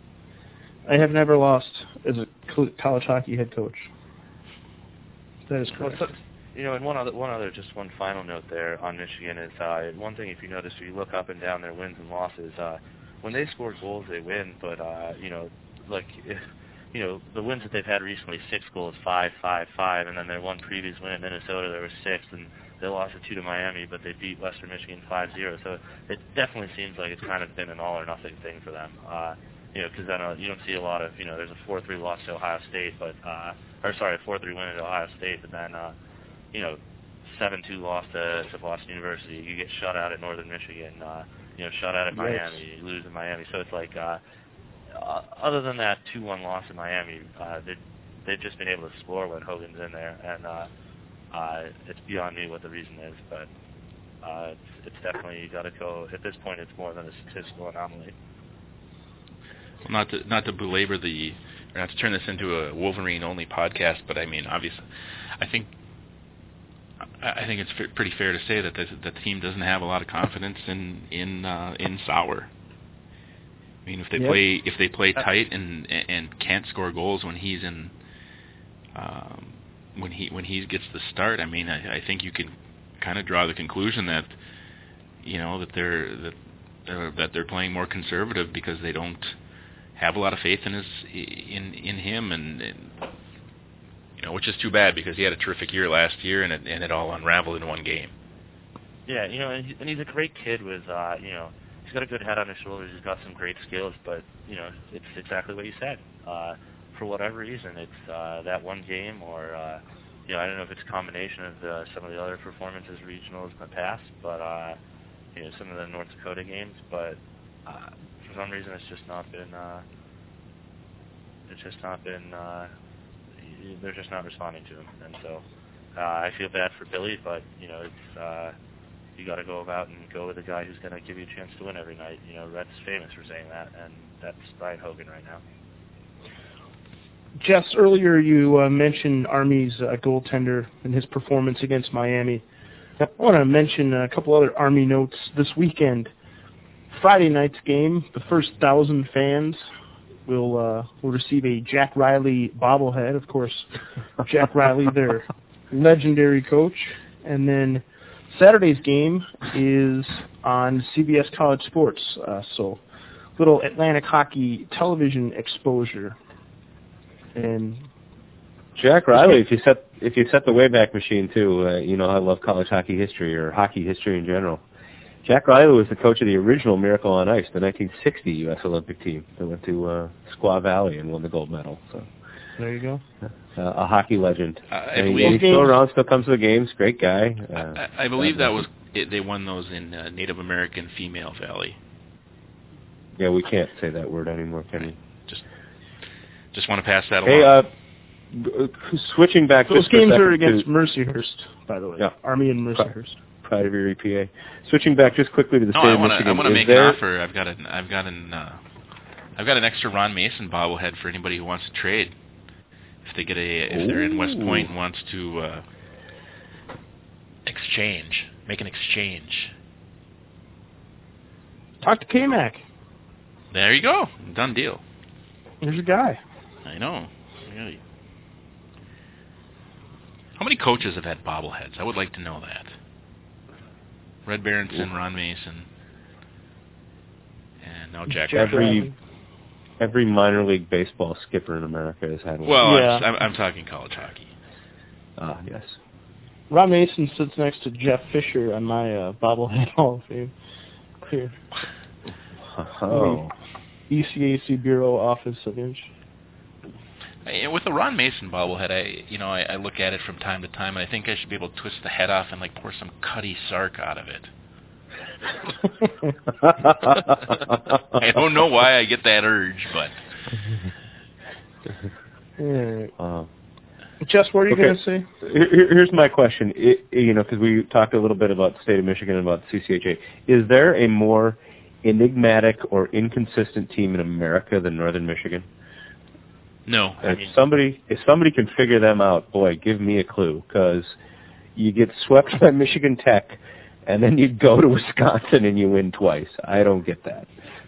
I have never lost as a college hockey head coach. That is correct. Well, so, you know, and one other, one other, just one final note there on Michigan is uh, one thing. If you notice, if you look up and down their wins and losses, uh, when they score goals, they win. But uh, you know, like if, you know, the wins that they've had recently, six goals, five, five, five, and then their one previous win at Minnesota, there was six, and they lost a two to Miami, but they beat Western Michigan five zero. So it definitely seems like it's kind of been an all or nothing thing for them. Uh, You know, because I know you don't see a lot of, you know, there's a four three loss to Ohio State, but, uh, or sorry, a four three win to Ohio State, but then, uh, you know, seven two loss to, to Boston University. You get shut out at Northern Michigan, uh, you know, shut out at Miami, yes. you lose in Miami. So it's like, uh, uh, other than that two one loss in Miami, uh, they've, they've just been able to score when Hogan's in there, and uh, uh, it's beyond me what the reason is, but uh, it's, it's definitely, you got to go, at this point, it's more than a statistical anomaly. Well, not to not to belabor the, or not to turn this into a Wolverine-only podcast, but I mean, obviously, I think I think it's f- pretty fair to say that the, the team doesn't have a lot of confidence in in uh, in Sauer. I mean, if they yep. play if they play tight and and can't score goals when he's in, um, when he when he gets the start, I mean, I, I think you can kind of draw the conclusion that you know that they're that they're, that they're playing more conservative because they don't have a lot of faith in his in in him, and, and you know, which is too bad because he had a terrific year last year, and it and it all unraveled in one game. Yeah, you know, and, he, and he's a great kid with uh, you know, he's got a good head on his shoulders. He's got some great skills, but you know, it's exactly what you said. Uh, for whatever reason, it's uh, that one game, or uh, you know, I don't know if it's a combination of the, some of the other performances regionals in the past, but uh, you know, some of the North Dakota games, but. Uh, For some reason, it's just not been. Uh, it's just not been. Uh, they're just not responding to him, and so uh, I feel bad for Billy. But you know, it's uh, you got to go about and go with the guy who's going to give you a chance to win every night. You know, Red's famous for saying that, and that's Brian Hogan right now. Jess, earlier you uh, mentioned Army's uh, goaltender and his performance against Miami. I want to mention a couple other Army notes this weekend. Friday night's game, the first thousand fans will uh, will receive a Jack Riley bobblehead. Of course, Jack Riley, their legendary coach. And then Saturday's game is on C B S College Sports, uh, so little Atlantic hockey television exposure. And Jack Riley, if you set if you set the Wayback Machine too, uh, you know I love college hockey history or hockey history in general. Jack Riley was the coach of the original Miracle on Ice, the nineteen sixty U S Olympic team that went to uh, Squaw Valley and won the gold medal. So there you go. Uh, a hockey legend. Uh, I and believe he, he's still around, still comes to the games. Great guy. Uh, I, I believe that was it, they won those in uh, Native American Female Valley. Yeah, we can't say that word anymore, can we? Just, just want to pass that hey, along. Hey, uh, switching back. Those just for a games second are against to, Mercyhurst, by the way. Yeah. Army and Mercyhurst. Pride of your E P A. Switching back just quickly to the no, state I of wanna, Michigan. I want to make there... an offer. I've got an, I've got an, uh, I've got an extra Ron Mason bobblehead for anybody who wants to trade. If they get a, if they're in West Point and wants to uh, exchange, make an exchange. Talk to K-Mac. There you go. Done deal. There's your guy. I know. Really. How many coaches have had bobbleheads? I would like to know that. Red Berenson, Ron Mason, and now Jack. Every every minor league baseball skipper in America has had one. Well, yeah. I'm, I'm talking college hockey. Ah, yes. Ron Mason sits next to Jeff Fisher on my uh, bobblehead Hall of Fame. Here. Oh. E C A C Bureau Office of Inch. I, with the Ron Mason bobblehead, I you know I, I look at it from time to time, and I think I should be able to twist the head off and like pour some Cutty Sark out of it. I don't know why I get that urge, but. Yeah. Uh, Jess, what are you okay. going to say? Here, here's my question. It, you know, because we talked a little bit about the state of Michigan and about the C C H A. Is there a more enigmatic or inconsistent team in America than Northern Michigan? No. If I mean, somebody, if somebody can figure them out, boy, give me a clue, because you get swept by Michigan Tech, and then you go to Wisconsin and you win twice. I don't get that.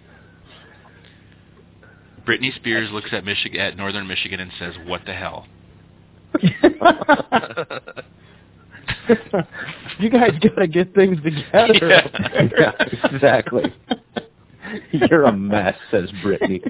Britney Spears looks at Michigan, at Northern Michigan, and says, "What the hell?" You guys got to get things together. Yeah. Yeah, exactly. You're a mess, says Brittany.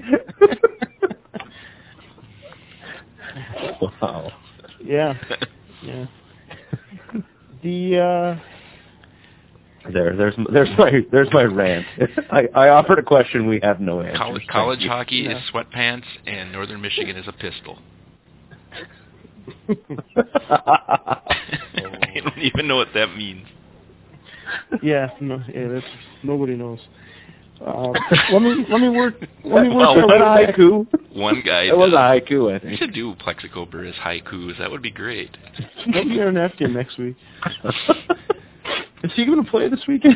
Wow. Yeah. Yeah. The uh there, there's there's my there's my rant. I, I offered a question, we have no answer. College, college hockey Yeah. is sweatpants, and Northern Michigan is a pistol. I don't even know what that means. yeah, no, yeah, that's nobody knows. Um, let me let me work let me work Well, our Was way that a back. haiku? One guy It was a does. haiku, I We think. should do Plexico Burris haikus. That would be great. Don't be our napkin next week. Is he going to play this weekend?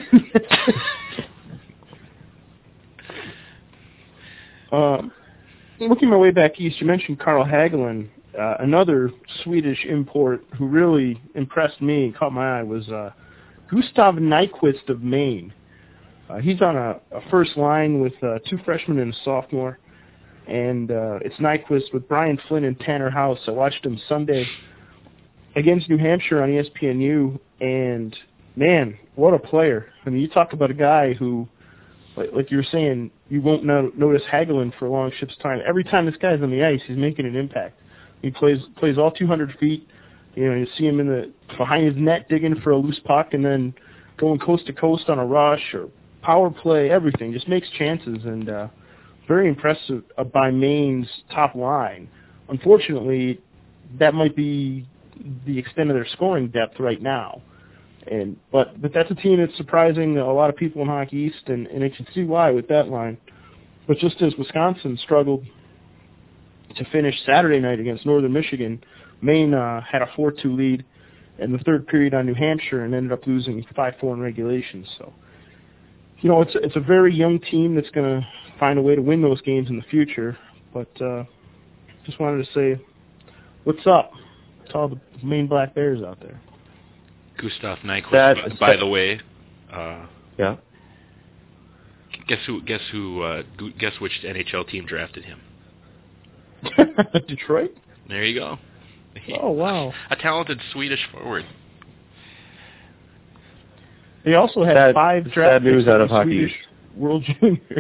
um, looking my way back east, you mentioned Carl Hagelin. Uh, another Swedish import who really impressed me and caught my eye was uh, Gustav Nyquist of Maine. Uh, he's on a, a first line with uh, two freshmen and a sophomore, and uh, it's Nyquist with Brian Flynn and Tanner House. I watched him Sunday against New Hampshire on E S P N U, and man, what a player. I mean, you talk about a guy who, like, like you were saying, you won't no- notice Hagelin for a long ship's time. Every time this guy's on the ice, he's making an impact. He plays plays all two hundred feet. You know, you see him in the behind his net digging for a loose puck and then going coast to coast on a rush or power play, everything. Just makes chances, and uh, very impressive uh, by Maine's top line. Unfortunately, that might be the extent of their scoring depth right now. And but but that's a team that's surprising a lot of people in Hockey East, and, and I can see why with that line. But just as Wisconsin struggled to finish Saturday night against Northern Michigan, Maine uh, had a four two lead in the third period on New Hampshire and ended up losing five four in regulation. So, you know, it's it's a very young team that's going to find a way to win those games in the future. But uh, just wanted to say, what's up to all the Maine Black Bears out there? Gustav Nyquist, That- by, by the way. Uh, Yeah. guess who? Guess who? Uh, gu- guess which N H L team drafted him? Detroit? There you go. Oh, wow. A talented Swedish forward. They also had Sad- five sad draft news picks out in of the Hockey Swedish World Junior.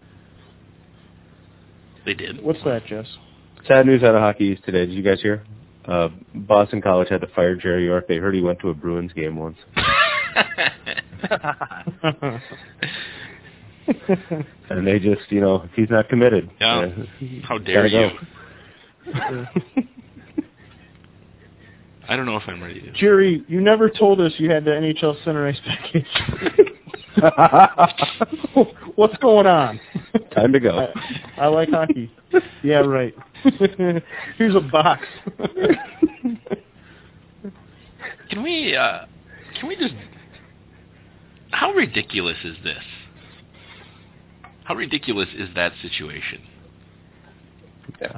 They did. What's that, Jess? Sad news out of Hockey East today. Did you guys hear? Uh, Boston College had to fire Jerry York. They heard he went to a Bruins game once. And they just, you know, if he's not committed. Yeah. Uh, How dare you? Yeah. I don't know if I'm ready to. Jerry, you never told us you had the N H L Center Ice package. What's going on? Time to go. I, I like hockey. Yeah, right. Here's a box. Can we, uh, can we just, how ridiculous is this? How ridiculous is that situation? Yeah.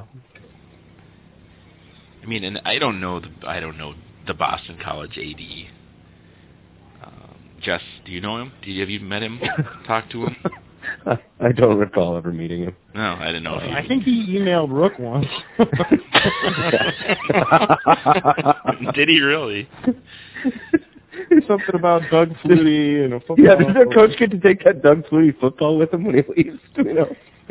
I mean, and I don't know the, I don't know the Boston College A D. Um, Jess, do you know him? Do you, have you met him? Talked to him? I don't recall ever meeting him. No, I didn't know. Uh, If I think he emailed Rook once. Did he really? Something about Doug Flutie and a football. Yeah, does the coach get to take that Doug Flutie football with him when he leaves? You know.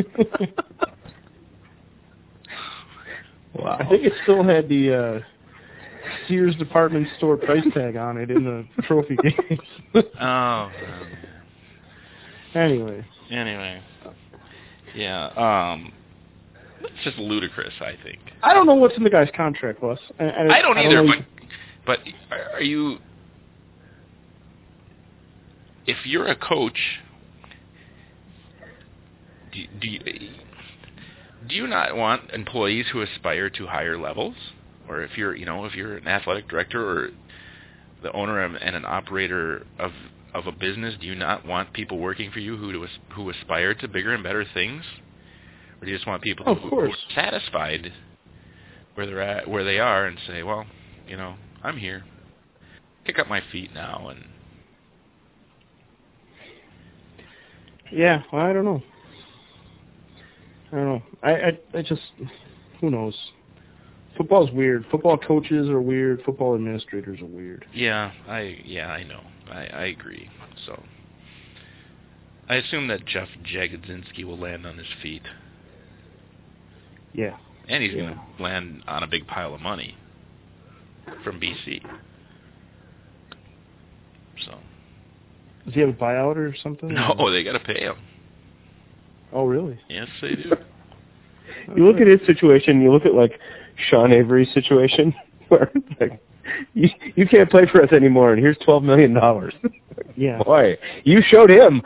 Wow. I think it still had the uh, Sears department store price tag on it in the trophy case. Oh. Anyway. Anyway. Yeah. Um. It's just ludicrous, I think. I don't know what's in the guy's contract, Wes. And, and I don't I either. don't but, but are you? If you're a coach, do, do you, do you not want employees who aspire to higher levels? Or if you're, you know, if you're an athletic director or the owner of, and an operator of of a business, do you not want people working for you who to, who aspire to bigger and better things? Or do you just want people Of who, course. who are satisfied where they're at, where they are, and say, well, you know, I'm here. Kick up my feet now and. Yeah, well, I don't know. I don't know. I, I, I just, who knows? Football's weird. Football coaches are weird. Football administrators are weird. Yeah, I yeah I know. I, I agree. So I assume that Jeff Jagodzinski will land on his feet. Yeah. And he's Yeah. going to land on a big pile of money from B C. So. Does he have a buyout or something? No, or? they got to pay him. Oh, really? Yes, they do. You look at his situation, you look at, like, Sean Avery's situation, where it's like, you, you can't play for us anymore, and here's twelve million dollars. Yeah. Boy, you showed him.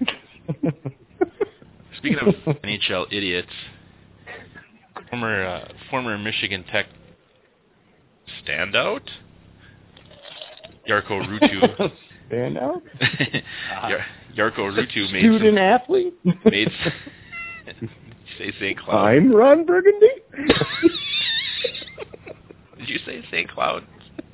Speaking of N H L idiots, former uh, former Michigan Tech standout, Jarkko Ruutu. Standout? Yar- Jarkko Ruutu made Student some, athlete? made some, did you say Saint Cloud? I'm Ron Burgundy. Did you say Saint Cloud?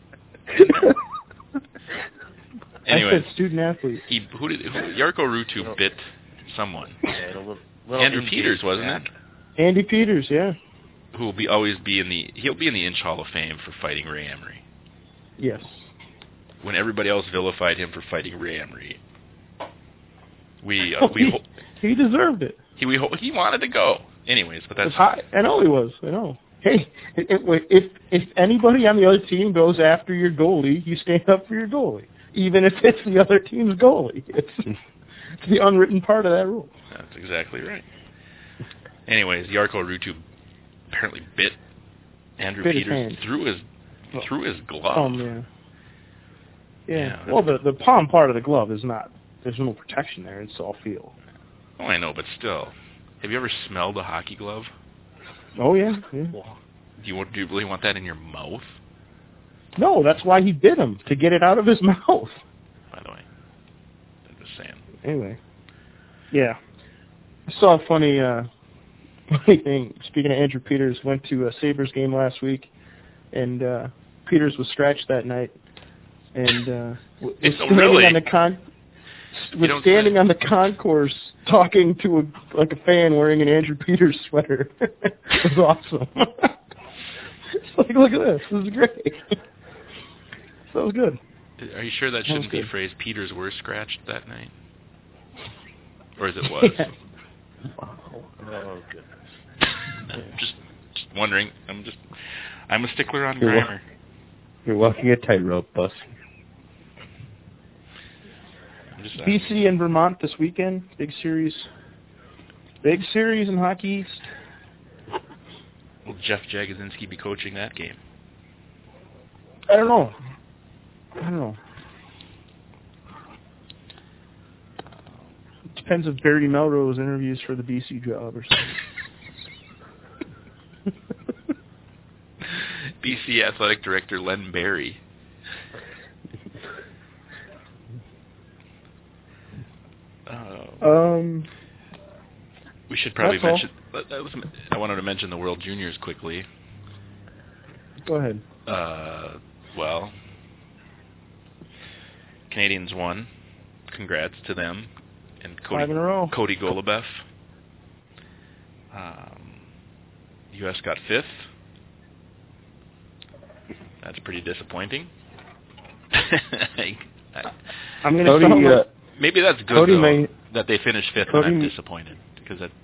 I Anyway, said student athlete. he who did who, Jarkko Ruutu bit someone. Yeah, a little, little Andrew engaged, Peters, wasn't yeah. it? Andy Peters, yeah. Who will be always be in the he'll be in the Inch Hall of Fame for fighting Ray Emery. Yes. When everybody else vilified him for fighting Ray Emery, we uh, we ho- He deserved it. he we ho- he wanted to go. Anyways, but that's It's high. I know he was. I know. Hey, it, it, if if anybody on the other team goes after your goalie, you stand up for your goalie, even if it's the other team's goalie. It's, it's the unwritten part of that rule. that's exactly right. Anyways, Jarkko Ruutu apparently bit Andrew Bit his Peters hand. through his through his glove. Um, yeah. Yeah. Yeah, Well, the the palm part of the glove is not. There's no protection there. It's all feel. Oh, I know, but still, have you ever smelled a hockey glove? Oh yeah. Yeah. Do you want, do you really want that in your mouth? No, that's why he bit him, to get it out of his mouth. By the way, I'm just saying. Anyway. Yeah. I saw a funny, uh, funny thing. Speaking of Andrew Peters, went to a Sabres game last week, and uh, Peters was scratched that night, and uh, was Oh, standing really? on the con. You Was don't standing say. on the concourse talking to a like a fan wearing an Andrew Peters sweater. It was awesome. It's like, look at this. This is great. So it was good. Are you sure that That was shouldn't be good. phrased Peters were scratched that night? Or as it was? Yeah. Oh, goodness. just, just wondering. I'm just, I'm a stickler on You're, wa- grammar. you're walking a tightrope, Bus. just, B C and Vermont this weekend. Big series. Big series in Hockey East. Will Jeff Jagodzinski be coaching that game? I don't know. I don't know. It depends if Barry Melrose interviews for the B C job or something. B C Athletic Director Len Barry. Uh, um, we should probably that's all. mention. That was, I wanted to mention the World Juniors quickly. Go ahead. Uh, well, Canadians won. Congrats to them. And Cody, Five in a row. Cody Golubeff. Um, U S got fifth. That's pretty disappointing. I, I, I'm going Cody, to sound like, uh, maybe that's good Cody though, may, that they finished fifth Cody, and I'm disappointed because that.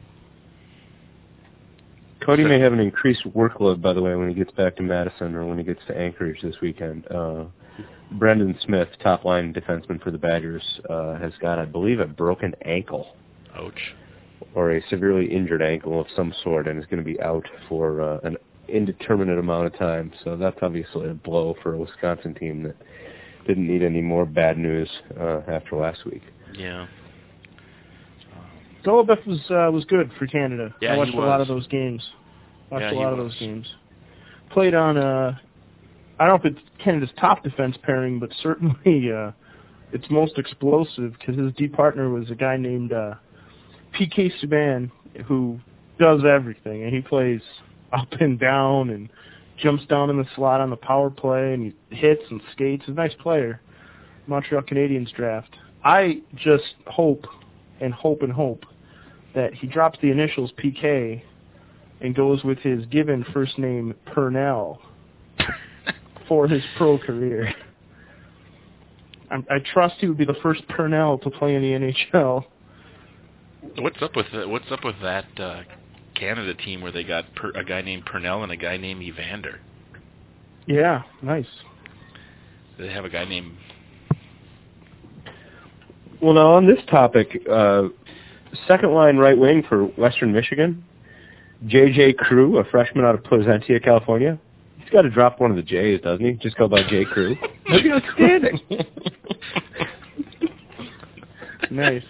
Cody may have an increased workload, by the way, when he gets back to Madison or when he gets to Anchorage this weekend. Uh, Brendan Smith, top line defenseman for the Badgers, uh, has got, I believe, a broken ankle. Ouch. Or a severely injured ankle of some sort, and is going to be out for uh, an indeterminate amount of time. So that's obviously a blow for a Wisconsin team that didn't need any more bad news uh, after last week. Yeah. Golubeff was uh, was good for Canada. Yeah, I watched he a lot was. of those games. Watched Yeah, a he lot of was. those games. Played on uh I don't know if it's Canada's top defense pairing, but certainly uh, its most explosive because his D partner was a guy named uh, P K Subban, who does everything, and he plays up and down and jumps down in the slot on the power play, and he hits and skates. He's a nice player. Montreal Canadiens draft. I just hope and hope and hope that he drops the initials P K and goes with his given first name Purnell for his pro career. I, I trust he would be the first Purnell to play in the N H L. What's up with the, what's up with that uh, Canada team where they got per, a guy named Purnell and a guy named Evander? Yeah, nice. They have a guy named. Well, now on this topic, uh, second line right wing for Western Michigan, J J Crew, a freshman out of Placentia, California. He's got to drop one of the J's, doesn't he? Just go by J Crew. That'd be outstanding. Nice.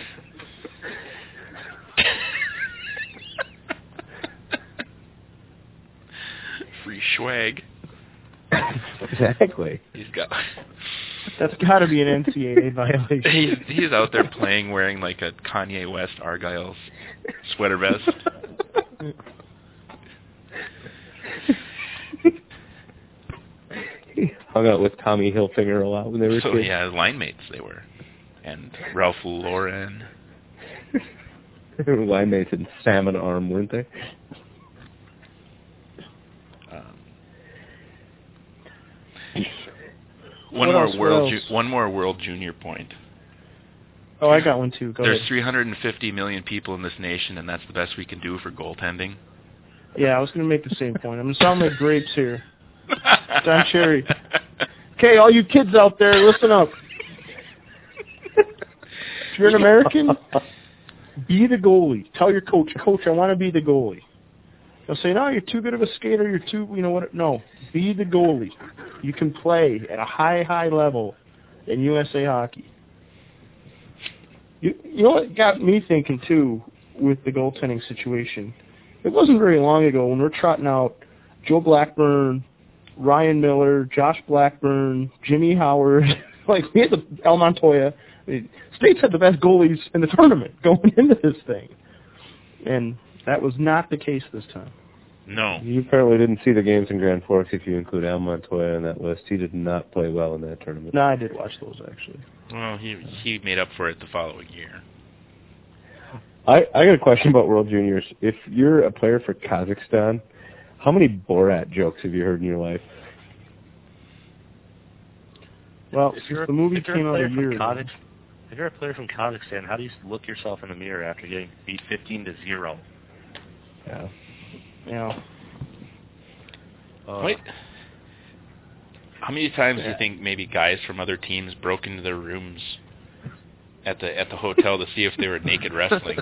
Free swag. Exactly. He's got. That's got to be an N C A A violation. he's he's out there playing wearing like a Kanye West Argyle sweater vest. He hung out with Tommy Hilfiger a lot when they were So kids. yeah, line mates they were, and Ralph Lauren. Line mates in Salmon Arm, weren't they? Um, one What more else? What world, else? ju- one more world junior point. Oh, I got one too. Go There's ahead. three hundred fifty million people in this nation, and that's the best we can do for goaltending. Yeah, I was going to make the same point. I'm going to sound like grapes here. Don Cherry. Okay, all you kids out there, listen up. If you're an American, be the goalie. Tell your coach, Coach, I want to be the goalie. They'll say, no, you're too good of a skater. You're too, you know what? No, be the goalie. You can play at a high, high level in U S A hockey. You, you know what got me thinking, too, with the goaltending situation? It wasn't very long ago when we're trotting out Joe Blackburn, Ryan Miller, Josh Blackburn, Jimmy Howard. Like, we had the El Montoya. I mean, States had the best goalies in the tournament going into this thing. And that was not the case this time. No. You apparently didn't see the games in Grand Forks if you include Al Montoya on that list. He did not play well in that tournament. No, I did watch those, actually. Well, he he made up for it the following year. I, I got a question about World Juniors. If you're a player for Kazakhstan, how many Borat jokes have you heard in your life? Well, If you're, the movie if you're came a out player a from year ago. Kazakh, if you're a player from Kazakhstan, how do you look yourself in the mirror after getting beat fifteen to zero? Yeah. Yeah. Uh, Wait. How many times do Yeah. you think maybe guys from other teams broke into their rooms at the at the hotel to see if they were naked wrestling.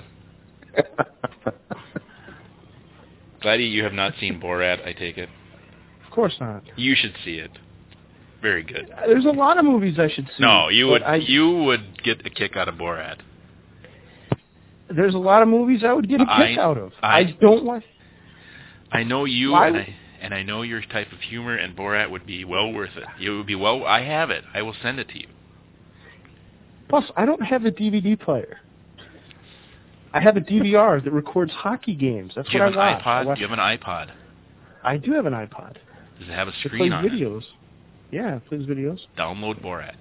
Glady, you have not seen Borat, I take it? Of course not. You should see it. Very good. There's a lot of movies I should see. No, you would I, you would get a kick out of Borat. There's a lot of movies I would get a kick I, out of. I, I don't want... I know you, Why? and I, and I know your type of humor, and Borat would be well worth it. It would be well... I have it. I will send it to you. Plus, I don't have a D V D player. I have a D V R that records hockey games. That's Do you what have I an watch. iPod? I watch. Do you have an iPod? I do have an iPod. Does it have a It screen plays on videos. It? Yeah, it plays videos. Download Borat.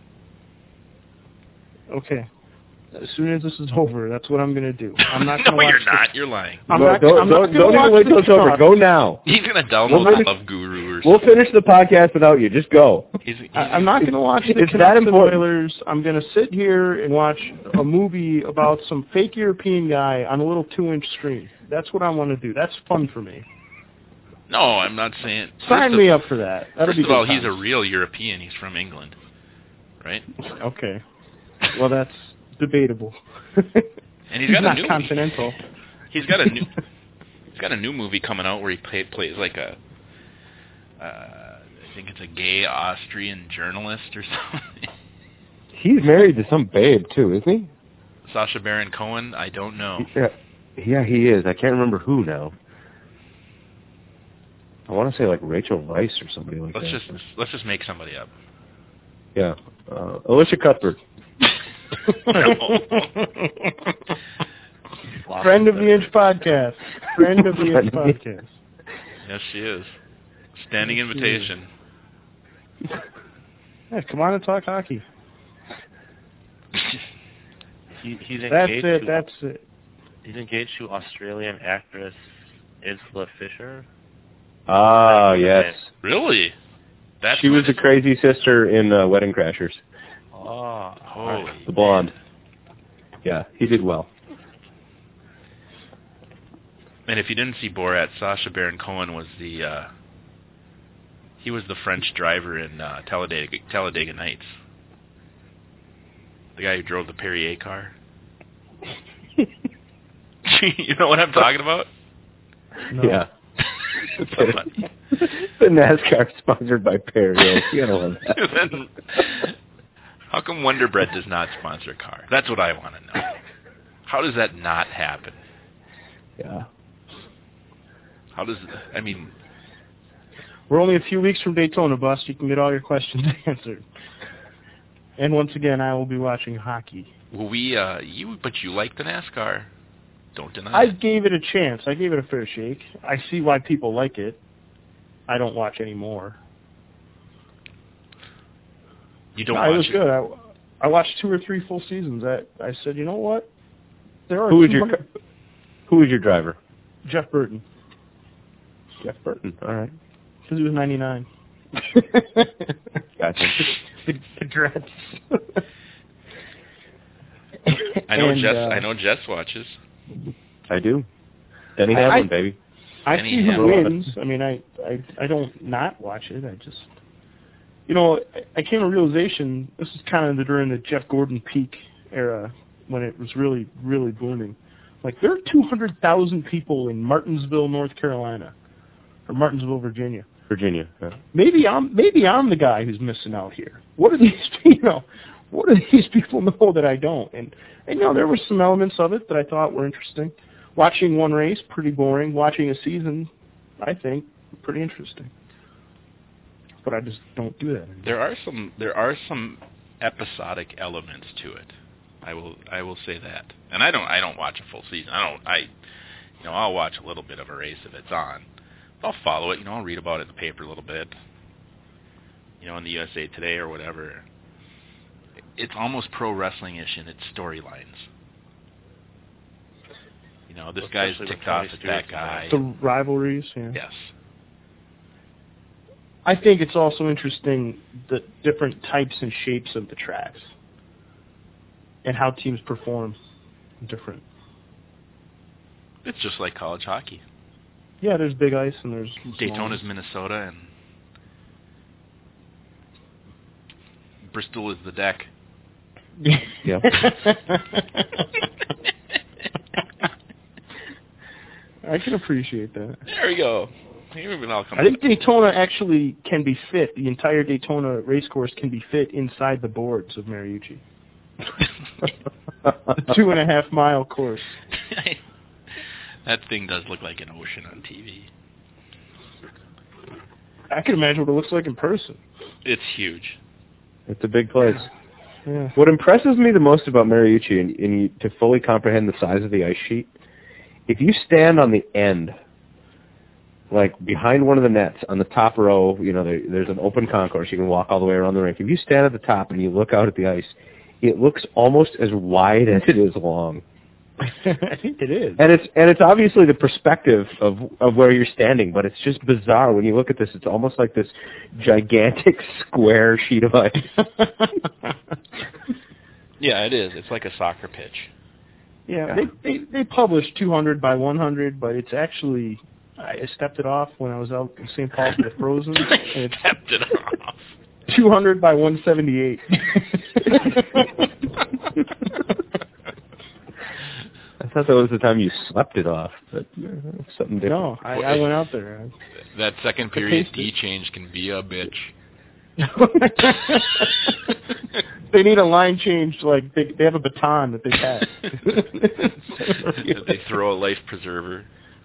Okay. As soon as this is over, that's what I'm going to do. I'm not no, going to you're watch not. The, You're lying. I'm no, not, don't I'm don't, not don't even wait till it's over. Go now. He's going to download We'll the finish, Love Guru or We'll something. finish the podcast without you. Just go. He's, he's, I, I'm not going to watch the It's that Canucks and important. Oilers. I'm going to sit here and watch a movie about some fake European guy on a little two-inch screen. That's what I want to do. That's fun for me. No, I'm not saying... Sign first me of, up for that. That'll First be of all, good he's a times. real European. He's from England, right? Okay. Well, that's debatable. And he's got not a new continental. He's got a new he's got a new movie coming out where he play, plays like a uh, I think it's a gay Austrian journalist or something. He's married to some babe, too, isn't he? Sacha Baron Cohen, I don't know. Yeah, yeah, he is. I can't remember who now. I want to say like Rachel Weisz or somebody like Let's that. just let's just make somebody up. Yeah, uh, Alicia Cuthbert. Friend of the Inch podcast. Friend of the Inch podcast. Yes, she is. Standing invitation. Yeah, come on and talk hockey. He, he's That's engaged it. to, That's it. He's engaged to Australian actress Isla Fisher. Ah, yes. Really? That's She was the what- crazy sister in uh, Wedding Crashers. Oh, Holy. The blonde. Yeah, he did well. And if you didn't see Borat, Sacha Baron Cohen was the uh, he was the French driver in uh, Talladega, Talladega Nights. The guy who drove the Perrier car. You know what I'm talking about? No. Yeah. It's so funny. The NASCAR sponsored by Perrier. You gotta love that. Then, how come Wonder Bread does not sponsor a car? That's what I want to know. How does that not happen? Yeah. How does, I mean... We're only a few weeks from Daytona, Bust. You can get all your questions answered. And once again, I will be watching hockey. Well, we, uh, you, but you like the NASCAR. Don't deny I it. gave it a chance. I gave it a fair shake. I see why people like it. I don't watch anymore. You don't no, watch it was it. good. I, I watched two or three full seasons. I, I said, you know what? There are Who was two your hundred Who was your driver? Jeff Burton. Jeff Burton. All right. Because he was ninety-nine. Gotcha. the, the dreads. I know And, Jess. uh, I know Jess watches. I do. Denny I- Hamlin, I- baby. I Any see who Hamlin. wins. I mean, I, I I don't not watch it. I just, you know, I, I came to a realization. This is kind of the, during the Jeff Gordon peak era when it was really really booming. Like there are two hundred thousand people in Martinsville, North Carolina, or Martinsville, Virginia. Virginia. Yeah. Maybe I'm maybe I'm the guy who's missing out here. What do these you know? What do these people know that I don't? And and you know, there were some elements of it that I thought were interesting. Watching one race, pretty boring. Watching a season, I think, pretty interesting. But I just don't do that anymore. There are some. There are some episodic elements to it. I will. I will say that. And I don't. I don't watch a full season. I don't. I. You know, I'll watch a little bit of a race if it's on. I'll follow it. You know, I'll read about it in the paper a little bit. You know, in the U S A Today or whatever. It's almost pro wrestling-ish in its storylines. You know, this guy's Especially with ticked off Tony at Stewart that guy. The rivalries, yeah. Yes. I think it's also interesting the different types and shapes of the tracks and how teams perform different. It's just like college hockey. Yeah, there's big ice and there's small Daytona's ice. Minnesota and Bristol is the deck. Yep. I can appreciate that. There we go. Here we all come I think Daytona actually can be fit. The entire Daytona racecourse can be fit inside the boards of Mariucci. The two and a half mile course. That thing does look like an ocean on T V. I can imagine what it looks like in person. It's huge. It's a big place. Yeah. What impresses me the most about Mariucci, and, and you, to fully comprehend the size of the ice sheet, if you stand on the end, like behind one of the nets on the top row, you know, there, there's an open concourse. You can walk all the way around the rink. If you stand at the top and you look out at the ice, it looks almost as wide as it is long. I think it is. And it's and it's obviously the perspective of of where you're standing, but it's just bizarre when you look at this. It's almost like this gigantic square sheet of ice. Yeah, it is. It's like a soccer pitch. Yeah, Yeah. They, they they published two hundred by one hundred, but it's actually, I stepped it off when I was out in Saint Paul for the Frozen. And it's Stepped it off. two hundred by one seventy-eight. I thought that was the time you slept it off, but uh, something different. No, I, I went out there. That second period tasted D change can be a bitch. They need a line change, like they they have a baton that they pass. They throw a life preserver.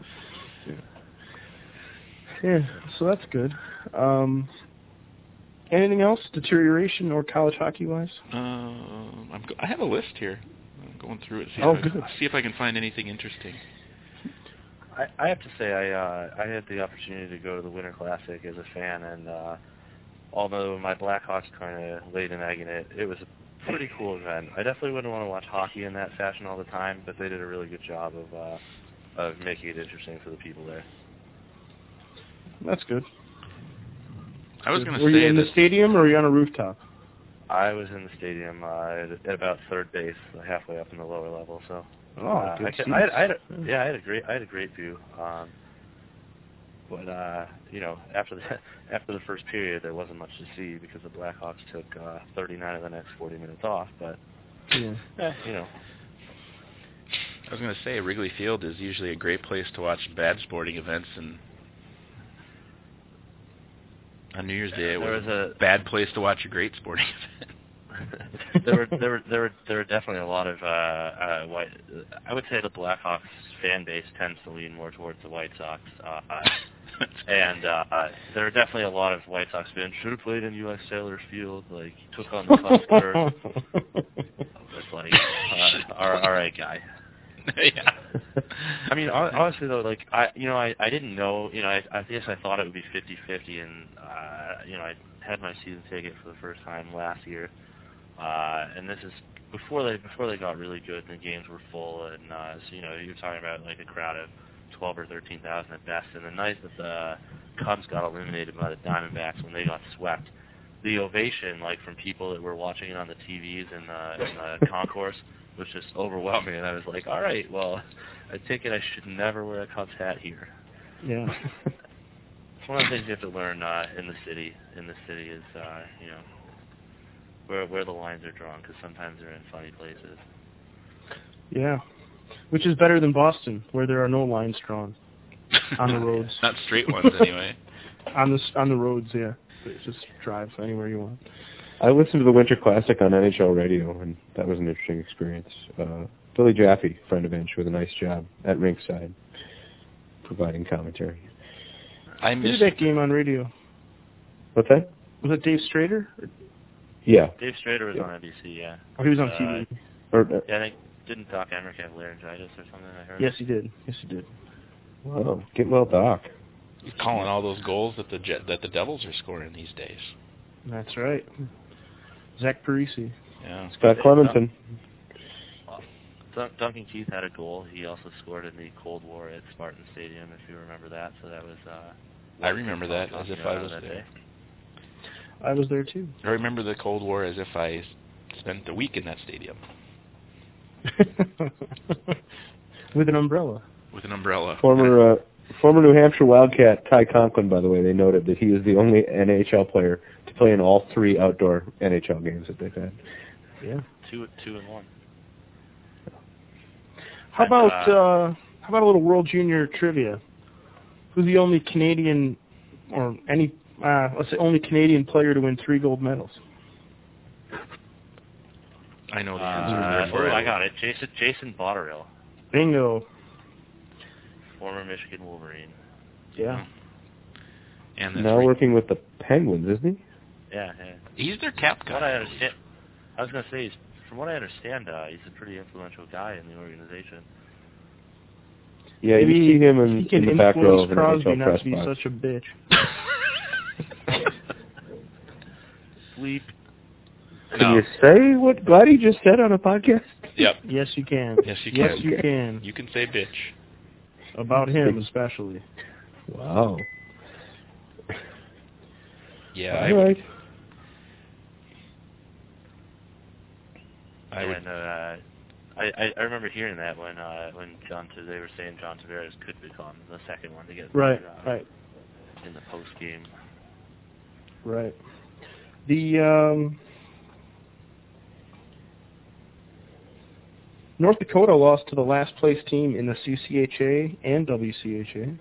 Yeah, so that's good. Um, anything else, deterioration or college hockey wise? Um, I'm go- I have a list here. I'm going through it. See Oh, if good. I, see if I can find anything interesting. I, I have to say, I uh, I had the opportunity to go to the Winter Classic as a fan, and uh, although my Blackhawks kind of laid an egg in it, it was a pretty cool event. I definitely wouldn't want to watch hockey in that fashion all the time, but they did a really good job of uh, of making it interesting for the people there. That's good. I was going to Were say you in that the stadium or were you on a rooftop? I was in the stadium uh, at, at about third base, halfway up in the lower level. So, Oh, uh, good I, could, seats. I, had, I had a, yeah, I had a great, I had a great view. Um, but uh, you know, after the after the first period, there wasn't much to see because the Blackhawks took uh, thirty-nine of the next forty minutes off. But Yeah. eh, you know, I was going to say Wrigley Field is usually a great place to watch bad sporting events, and on New Year's Day it There was, was a bad place to watch a great sporting event. there were there were there were there were definitely a lot of uh, uh, white. I would say the Blackhawks fan base tends to lean more towards the White Sox, uh, and uh, there are definitely a lot of White Sox fans should have played in U S Sailor Field. Like took on the Cubs curve. It's like, uh, all, all right, guy. Yeah. I mean, hon- honestly though, like I, you know, I, I didn't know, you know, I, I guess I thought it would be fifty-fifty, and uh, you know, I had my season ticket for the first time last year, uh, and this is before they before they got really good and the games were full, and uh, so you know, you're talking about like a crowd of twelve or thirteen thousand at best, and the night that the Cubs got eliminated by the Diamondbacks when they got swept, the ovation, like from people that were watching it on the T Vs in the, in the concourse, was just overwhelming, and I was like, all right, well, I take it I should never wear a Cubs hat here. Yeah. It's one of the things you have to learn uh, in the city. In the city is, uh, you know, where where the lines are drawn, because sometimes they're in funny places. Yeah. Which is better than Boston, where there are no lines drawn on the roads. Not straight ones, anyway. on the on the roads, yeah. Just drive anywhere you want. I listened to the Winter Classic on N H L radio, and that was an interesting experience. Uh, Billy Jaffe, friend of Inch, with a nice job at rinkside, providing commentary. I Who did missed that game on radio? What's that? Was it Dave Strader? Yeah. Dave Strader was Yeah. on N B C, yeah. Oh, he was on Uh, T V. Or, uh, Yeah, I think, didn't Doc Emmerich have laryngitis or something, I heard? Yes, he did. Yes, he did. wow, get well, Doc. He's calling all those goals that the Jet, that the Devils are scoring these days. That's right. Zach Parisi. Yeah. Scott Clemenson. Dun- Duncan Keith had a goal. He also scored in the Cold War at Spartan Stadium, if you remember that. So that was. Uh, I remember that as if I was that there. day. I was there too. I remember the Cold War as if I spent a week in that stadium With an umbrella. with an umbrella. Former uh, former New Hampshire Wildcat Ty Conklin, by the way, they noted that he is the only N H L player to play in all three outdoor N H L games that they've had. Yeah. Two, two and one. How And, about uh, uh, how about a little World Junior trivia? Who's the only Canadian, or any, uh, let's say, only Canadian player to win three gold medals? I know the Uh, answer. oh, I got it. Jason Jason Botterill, Bingo. former Michigan Wolverine. Yeah. And the Now three, working with the Penguins, isn't he? Yeah, yeah. he's their cap From what I guy. understand, I was gonna say, he's, from what I understand, uh, he's a pretty influential guy in the organization. Yeah, Maybe you see him in, he can in the back row influence of an Crosby N H L not press to be box. such a bitch. Sleep. Can No. you say what Gladdy just said on a podcast? Yep. Yes, you can. Yes, you Yes, can. you Okay. can. You can say bitch. About him, especially. Wow. Yeah, All I would. right. I would. And, uh, I, I I remember hearing that when uh, when John they were saying John Tavares could become the second one to get Right, voted out right, in the post game. right. The um, North Dakota lost to the last place team in the C C H A and W C H A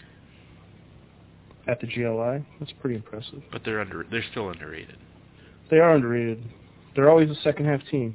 at the G L I. That's pretty impressive. But they're under. They're still underrated. They are underrated. They're always a second half team.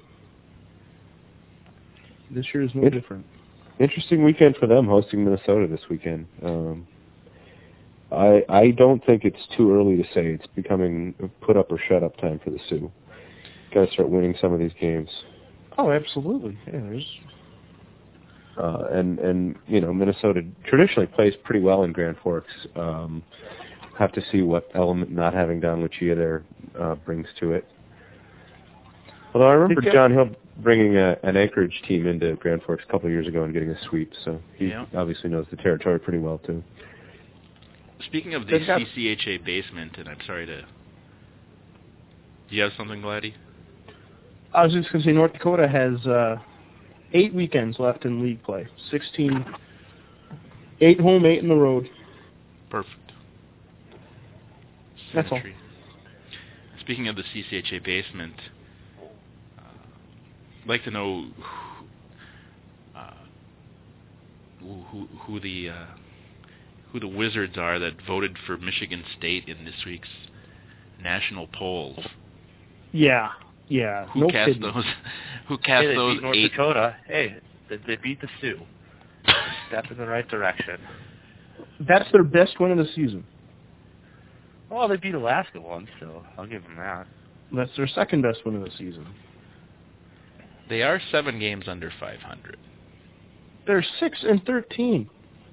This year is no It- different. Interesting weekend for them hosting Minnesota this weekend. Um, I I don't think it's too early to say it's becoming put up or shut up time for the Sioux. Got to start winning some of these games. Oh, absolutely. Yeah, there's Uh, and and you know Minnesota traditionally plays pretty well in Grand Forks. Um, have to see what element not having Don Lucia there uh, brings to it. Although I remember Think, uh, John Hill bringing a, an Anchorage team into Grand Forks a couple of years ago and getting a sweep, so he Yeah. obviously knows the territory pretty well too. Speaking of the They've got- C C H A basement, and I'm sorry to. Do you have something, Gladdy? I was just going to say North Dakota has uh, eight weekends left in league play. Sixteen, eight home, eight in the road. Perfect. That's all. Symmetry. Speaking of the C C H A basement, uh, I'd like to know who, uh, who, who, who the uh, who the wizards are that voted for Michigan State in this week's national polls. Yeah, yeah. Who no cast kidding. those? Who cast hey, they those beat North eight? Dakota. Hey, they, they beat the Sioux. Step in the right direction. That's their best win of the season. Well, they beat Alaska once, so I'll give them that. That's their second best win of the season. They are seven games under five hundred. They're six and thirteen.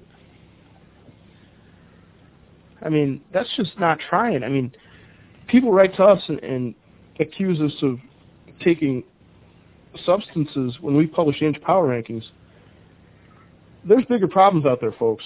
I mean, that's just not trying. I mean, people write to us and, and accuse us of taking substances when we publish inch power rankings. There's bigger problems out there, folks.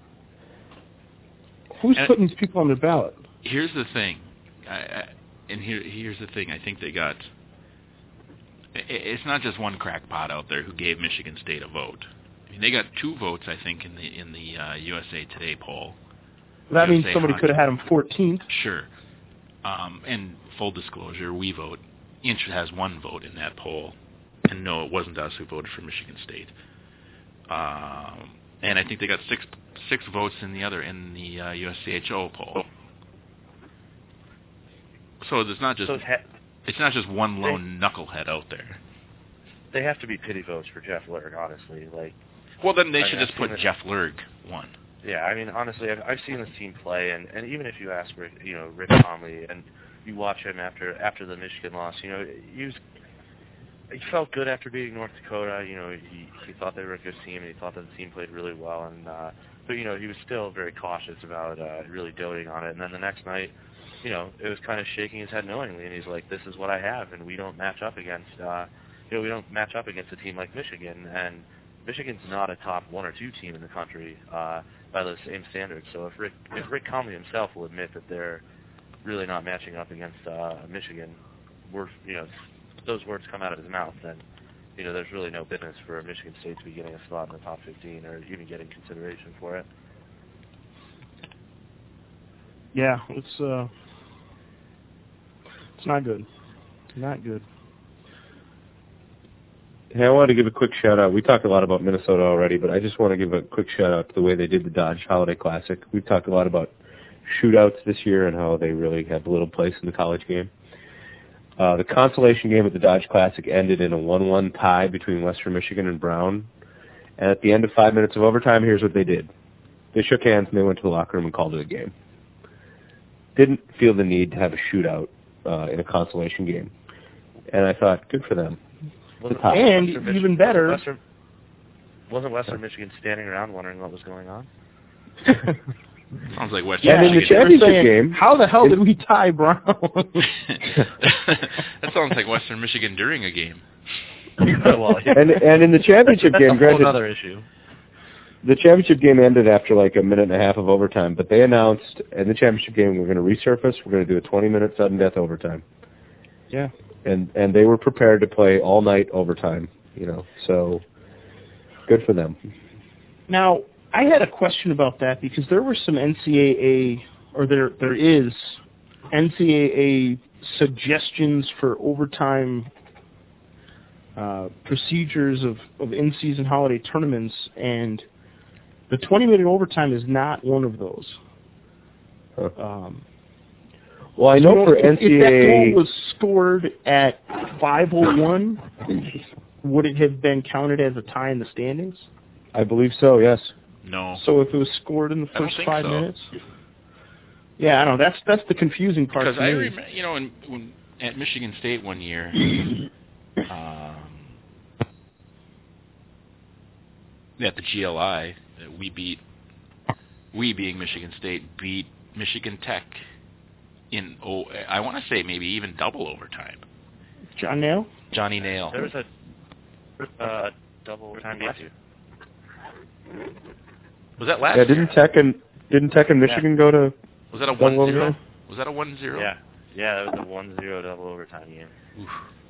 Who's And- putting these people on their ballot? Here's the thing, I, I, and here here's the thing. I think they got. i- It's not just one crackpot out there who gave Michigan State a vote. I mean, they got two votes, I think, in the in the uh, U S A Today poll. That U S A means somebody Hockey. could have had him fourteenth. Sure. Um, and full disclosure, we vote. Inch has one vote in that poll, and no, it wasn't us who voted for Michigan State. Um, and I think they got six six votes in the other in the uh, U S C H O poll. So it's not just So it's ha- it's not just one lone knucklehead out there. they have to be pity votes for Jeff Lurg, honestly. Like, Well, then they I should mean, just I've put seen it. Jeff Lurg one. yeah, I mean, honestly, I've, I've seen this team play, and, and even if you ask Rick, you know, Rick Conley, and you watch him after after the Michigan loss, you know, he was he felt good after beating North Dakota. You know, he he thought they were a good team, and he thought that the team played really well, and uh, but you know, he was still very cautious about uh, really doting on it. And then the next night, you know, it was kind of shaking his head knowingly, and he's like, "This is what I have, and we don't match up against, uh, you know, we don't match up against a team like Michigan, and Michigan's not a top one or two team in the country uh, by those same standards. So if Rick, if Rick Conley himself will admit that they're really not matching up against uh, Michigan, we're, you know, those words come out of his mouth, then, you know, there's really no business for Michigan State to be getting a spot in the top fifteen or even getting consideration for it. Yeah, it's uh, it's not good. Not good. Hey, I want to give a quick shout-out. We talked a lot about Minnesota already, but I just want to give a quick shout-out to the way they did the Dodge Holiday Classic. We've talked a lot about shootouts this year and how they really have little place in the college game. Uh, the consolation game at the Dodge Classic ended in a one one tie between Western Michigan and Brown. And at the end of five minutes of overtime, here's what they did. They shook hands and they went to the locker room and called it a game. Didn't feel the need to have a shootout uh, in a consolation game. And I thought, good for them. Wasn't And Western even Michigan, better, Western, wasn't Western Michigan standing around wondering what was going on? Sounds like Western yeah, And in the Michigan. championship saying, game, how the hell did we tie Brown? That sounds like Western Michigan during a game. Well, yeah. and and in the championship That's game, a whole granted, other issue. the championship game ended after like a minute and a half of overtime, but they announced in the championship game we're going to resurface, we're going to do a twenty-minute sudden death overtime. Yeah. And and they were prepared to play all night overtime, you know, so good for them. Now, I had a question about that because there were some N C double A, or there there is N C double A suggestions for overtime uh, procedures of, of in-season holiday tournaments, and the twenty-minute overtime is not one of those. Huh. Um, Well, I know so for if, N C double A... if that goal was scored at five oh one, would it have been counted as a tie in the standings? I believe so, yes. No. So if it was scored in the I don't first think five so. minutes? Yeah, I don't know. That's that's the confusing part Because for I me. remember, you know, in, when, at Michigan State one year, um, at the G L I, uh, we beat, we being Michigan State, beat Michigan Tech in, oh, I want to say maybe even double overtime. John Nail? Johnny Nail. There was a uh, double overtime last year. Was that last Yeah, year? didn't Tech and didn't Tech and Michigan go to Was that a double one zero? overtime? Was that a one zero? Yeah, yeah, that was a one zero double overtime game. Oof.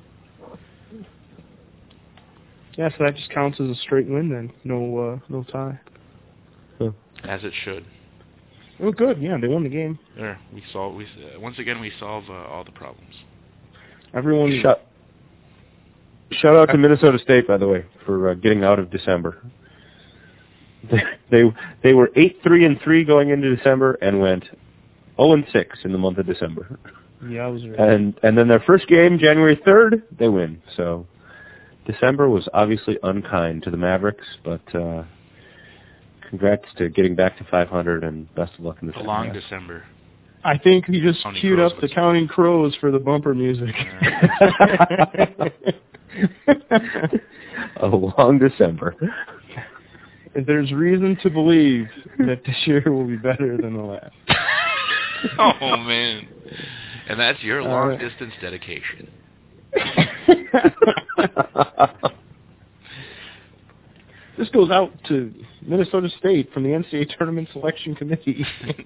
Yeah, so that just counts as a straight win then. No uh, no tie. As it should. Oh, good. Yeah, they won the game. There, we solve. We uh, once again we solve uh, all the problems. Everyone. Shout, shout out to Minnesota State, by the way, for uh, getting out of December. They, they they were eight three and three going into December and went zero and six in the month of December. Yeah, I was right. And and then their first game, January third, they win. So December was obviously unkind to the Mavericks, but uh, congrats to getting back to five hundred and best of luck in the A second long half. December. I think he just Counting queued Crows up the was- Counting Crows for the bumper music. A long December. There's reason to believe that this year will be better than the last. Oh man, and that's your long right. distance dedication. This goes out to Minnesota State from the N C double A Tournament Selection Committee.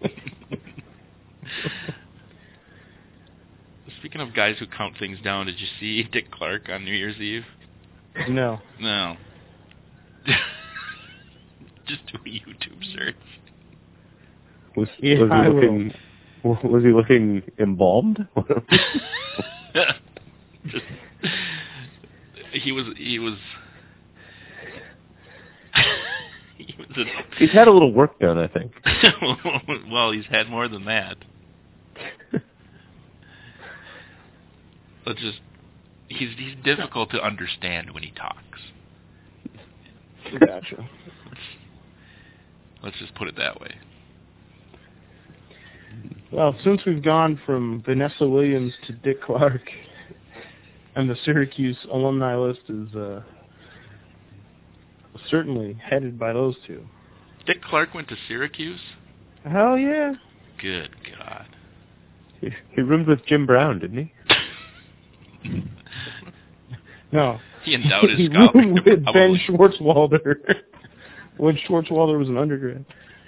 Speaking of guys who count things down, did you see Dick Clark on New Year's Eve? No. No. Just do a YouTube search. Was, Yeah, was I he will. looking? Was he looking embalmed? Just, he was. He was. he was a, He's had a little work done, I think. well, he's had more than that. Let's just. He's he's difficult to understand when he talks. Gotcha. Let's, let's just put it that way. Well, since we've gone from Vanessa Williams to Dick Clark, and the Syracuse alumni list is uh, certainly headed by those two. Dick Clark went to Syracuse? Hell yeah. Good God. He, he roomed with Jim Brown, didn't he? No. He endowed his he scholarship. roomed with Ben probably. Schwartzwalder when Schwartzwalder was an undergrad.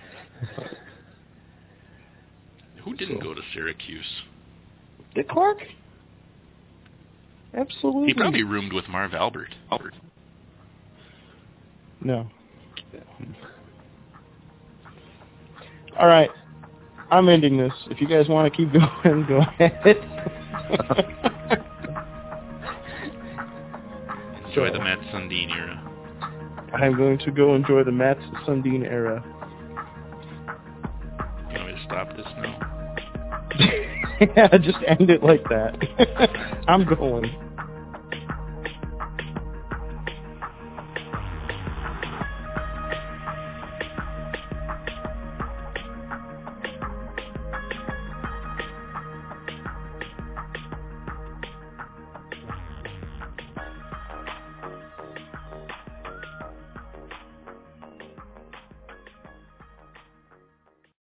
Who didn't go to Syracuse? Dick Clark? Absolutely. He probably roomed with Marv Albert. Albert. No. All right. I'm ending this. If you guys want to keep going, go ahead. enjoy so. the Mats Sundin era. I'm going to go enjoy the Mats Sundin era. You want me to stop this now? Yeah, just end it like that. I'm going.